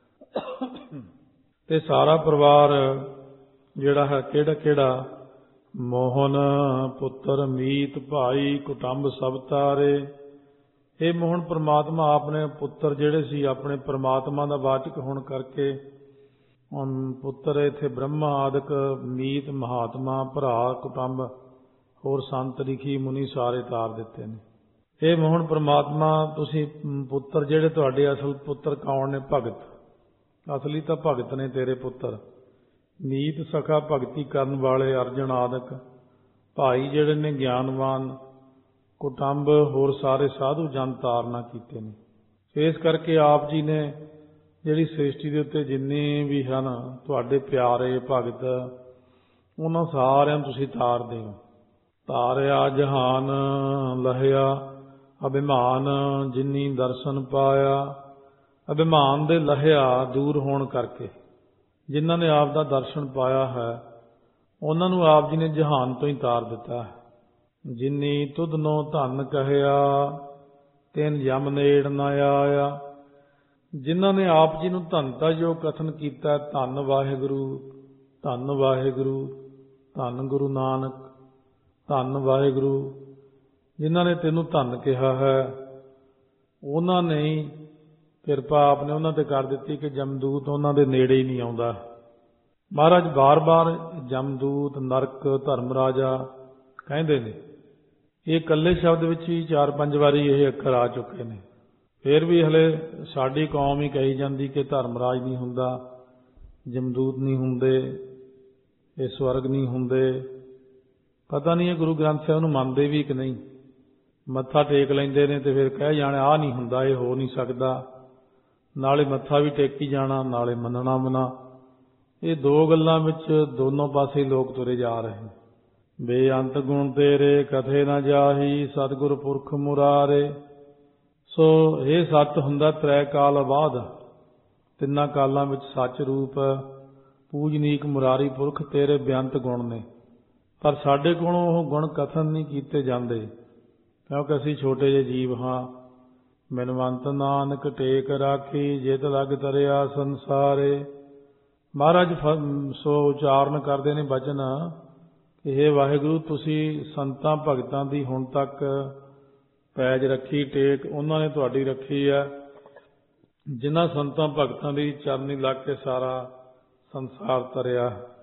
ਤੇ ਸਾਰਾ ਪਰਿਵਾਰ ਜਿਹੜਾ ਹੈ ਕਿਹੜਾ ਕਿਹੜਾ? ਮੋਹਨ ਪੁੱਤਰ ਮੀਤ ਭਾਈ ਕੁਟੰਬ ਸਭ ਤਾਰੇ। ਇਹ ਮੋਹਨ ਪ੍ਰਮਾਤਮਾ ਆਪਣੇ ਪੁੱਤਰ ਜਿਹੜੇ ਸੀ ਆਪਣੇ ਪ੍ਰਮਾਤਮਾ ਦਾ ਵਾਚਕ ਹੋਣ ਕਰਕੇ ਪੁੱਤਰ ਇੱਥੇ ਬ੍ਰਹਮਾ ਆਦਿਕ, ਮੀਤ ਮਹਾਤਮਾ, ਭਰਾ, ਕੁਟੰਬ, ਹੋਰ ਸੰਤ ਲਿਖੀ ਮੁਨੀ ਸਾਰੇ ਤਾਰ ਦਿੱਤੇ ਨੇ। ਇਹ ਮੋਹਨ ਪ੍ਰਮਾਤਮਾ ਤੁਸੀਂ ਪੁੱਤਰ ਜਿਹੜੇ ਤੁਹਾਡੇ ਅਸਲ ਪੁੱਤਰ ਕੌਣ ਨੇ? ਭਗਤ। ਅਸਲੀ ਤਾਂ ਭਗਤ ਨੇ ਤੇਰੇ ਪੁੱਤਰ। ਮੀਤ ਸਖਾ ਭਗਤੀ ਕਰਨ ਵਾਲੇ ਅਰਜਨ ਆਦਿਕ, ਭਾਈ ਜਿਹੜੇ ਨੇ ਗਿਆਨਵਾਨ, ਕੁਟੰਬ ਹੋਰ ਸਾਰੇ ਸਾਧੂ ਜਨ ਤਾਰਨਾ ਕੀਤੇ ਨੇ। ਇਸ ਕਰਕੇ ਆਪ ਜੀ ਨੇ ਜਿਹੜੀ ਸ੍ਰਿਸ਼ਟੀ ਦੇ ਉੱਤੇ ਜਿੰਨੇ ਵੀ ਹਨ ਤੁਹਾਡੇ ਪਿਆਰੇ ਭਗਤ, ਉਹਨਾਂ ਸਾਰਿਆਂ ਨੂੰ ਤੁਸੀਂ ਤਾਰਦੇ ਹੋ। ਤਾਰਿਆ ਜਹਾਨ ਲਹਿਆ ਅਭਿਮਾਨ, ਜਿਨੀ ਦਰਸ਼ਨ ਪਾਇਆ। ਅਭਿਮਾਨ ਦੇ ਲਹਿਆ ਦੂਰ ਹੋਣ ਕਰਕੇ ਜਿਨ੍ਹਾਂ ਨੇ ਆਪ ਦਾ ਦਰਸ਼ਨ ਪਾਇਆ ਹੈ ਉਹਨਾਂ ਨੂੰ ਆਪ ਜੀ ਨੇ ਜਹਾਨ ਤੋਂ ਹੀ ਤਾਰ ਦਿੱਤਾ ਹੈ। ਜਿਨੀ ਤੁਧਨੋ ਧਨ ਕਹਿਆ, ਤਿਨ ਯਮ ਨੇੜ ਨ ਆਇਆ। ਜਿਨ੍ਹਾਂ ਨੇ ਆਪ ਜੀ ਨੂੰ ਧਨਤਾ ਜੋ ਕਥਨ ਕੀਤਾ, ਧੰਨ ਵਾਹਿਗੁਰੂ, ਧੰਨ ਵਾਹਿਗੁਰੂ, ਧੰਨ ਗੁਰੂ ਨਾਨਕ, ਧੰਨ ਵਾਹਿਗੁਰੂ, ਜਿਨ੍ਹਾਂ ਨੇ ਤੈਨੂੰ ਧੰਨ ਕਿਹਾ ਹੈ, ਉਹਨਾਂ ਨੇ ਹੀ ਕਿਰਪਾ ਆਪਨੇ ਉਹਨਾਂ ਤੇ ਕਰ ਦਿੱਤੀ ਕਿ ਜਮਦੂਤ ਉਹਨਾਂ ਦੇ ਨੇੜੇ ਹੀ ਨਹੀਂ ਆਉਂਦਾ। ਮਹਾਰਾਜ ਬਾਰ-ਬਾਰ ਜਮਦੂਤ, ਨਰਕ, ਧਰਮ ਰਾਜਾ ਕਹਿੰਦੇ ਨੇ। ਇਹ ਇਕੱਲੇ ਸ਼ਬਦ ਵਿੱਚ ਹੀ 4-5 ਵਾਰੀ ਇਹ ਅੱਖਰ ਆ ਚੁੱਕੇ ਨੇ। ਫਿਰ ਵੀ ਹਲੇ ਸਾਡੀ ਕੌਮ ਹੀ ਕਹੀ ਜਾਂਦੀ ਕਿ ਧਰਮਰਾਜ ਨਹੀਂ ਹੁੰਦਾ, ਜਮਦੂਤ ਨਹੀਂ ਹੁੰਦੇ, ਇਹ ਸਵਰਗ ਨਹੀਂ ਹੁੰਦੇ, ਪਤਾ ਨਹੀਂ ਇਹ ਗੁਰੂ ਗ੍ਰੰਥ ਸਾਹਿਬ ਨੂੰ ਮੰਨਦੇ ਵੀ ਕਿ ਨਹੀਂ। ਮੱਥਾ ਟੇਕ ਲੈਂਦੇ ਨੇ ਤੇ ਫਿਰ ਕਹਿ ਜਾਣੇ ਆਹ ਨਹੀਂ ਹੁੰਦਾ, ਇਹ ਹੋ ਨਹੀਂ ਸਕਦਾ, ਨਾਲੇ ਮੱਥਾ ਵੀ ਟੇਕੀ ਜਾਣਾ ਨਾਲੇ ਮੰਨਣਾ ਮਨਾ। ਇਹ ਦੋ ਗੱਲਾਂ ਵਿੱਚ ਦੋਨੋਂ ਪਾਸੇ ਲੋਕ ਤੁਰੇ ਜਾ ਰਹੇ। ਬੇਅੰਤ ਗੁਣ ਤੇਰੇ ਕਥੇ ਨਾ ਜਾਹੀ, ਸਤਿਗੁਰ ਪੁਰਖ ਮੁਰਾਰੇ। ਸੋ ਇਹ ਸੱਚ ਹੁੰਦਾ ਤ੍ਰੈ ਕਾਲ ਬਾਅਦ, ਤਿੰਨਾਂ ਕਾਲਾਂ ਵਿੱਚ ਸੱਚ ਰੂਪ ਪੂਜਨੀਕ ਮੁਰਾਰੀ ਪੁਰਖ ਤੇਰੇ ਬੇਅੰਤ ਗੁਣ ਨੇ। ਪਰ ਸਾਡੇ ਕੋਲੋਂ ਉਹ ਗੁਣ ਕਥਨ ਨਹੀਂ ਕੀਤੇ ਜਾਂਦੇ, ਕਿਉਂਕਿ ਅਸੀਂ ਛੋਟੇ ਜਿਹੇ ਜੀਵ ਹਾਂ। ਬਿਨਵੰਤ ਨਾਨਕ ਟੇਕ ਰਾਖੀ, ਜਿਤ ਲਗ ਤਰਿਆ ਸੰਸਾਰੇ। ਮਹਾਰਾਜ ਸੋ ਉਚਾਰਨ ਕਰਦੇ ਨੇ ਬਚਨ ਕਿ ਹੇ ਵਾਹਿਗੁਰੂ, ਤੁਸੀਂ ਸੰਤਾਂ ਭਗਤਾਂ ਦੀ ਹੁਣ ਤੱਕ ਪੈਜ ਰੱਖੀ, ਟੇਕ ਉਹਨਾਂ ਨੇ ਤੁਹਾਡੀ ਰੱਖੀ ਹੈ। ਜਿਨ੍ਹਾਂ ਸੰਤਾਂ ਭਗਤਾਂ ਦੀ ਚਰਨੀ ਲੱਗ ਕੇ ਸਾਰਾ ਸੰਸਾਰ ਤਰਿਆ।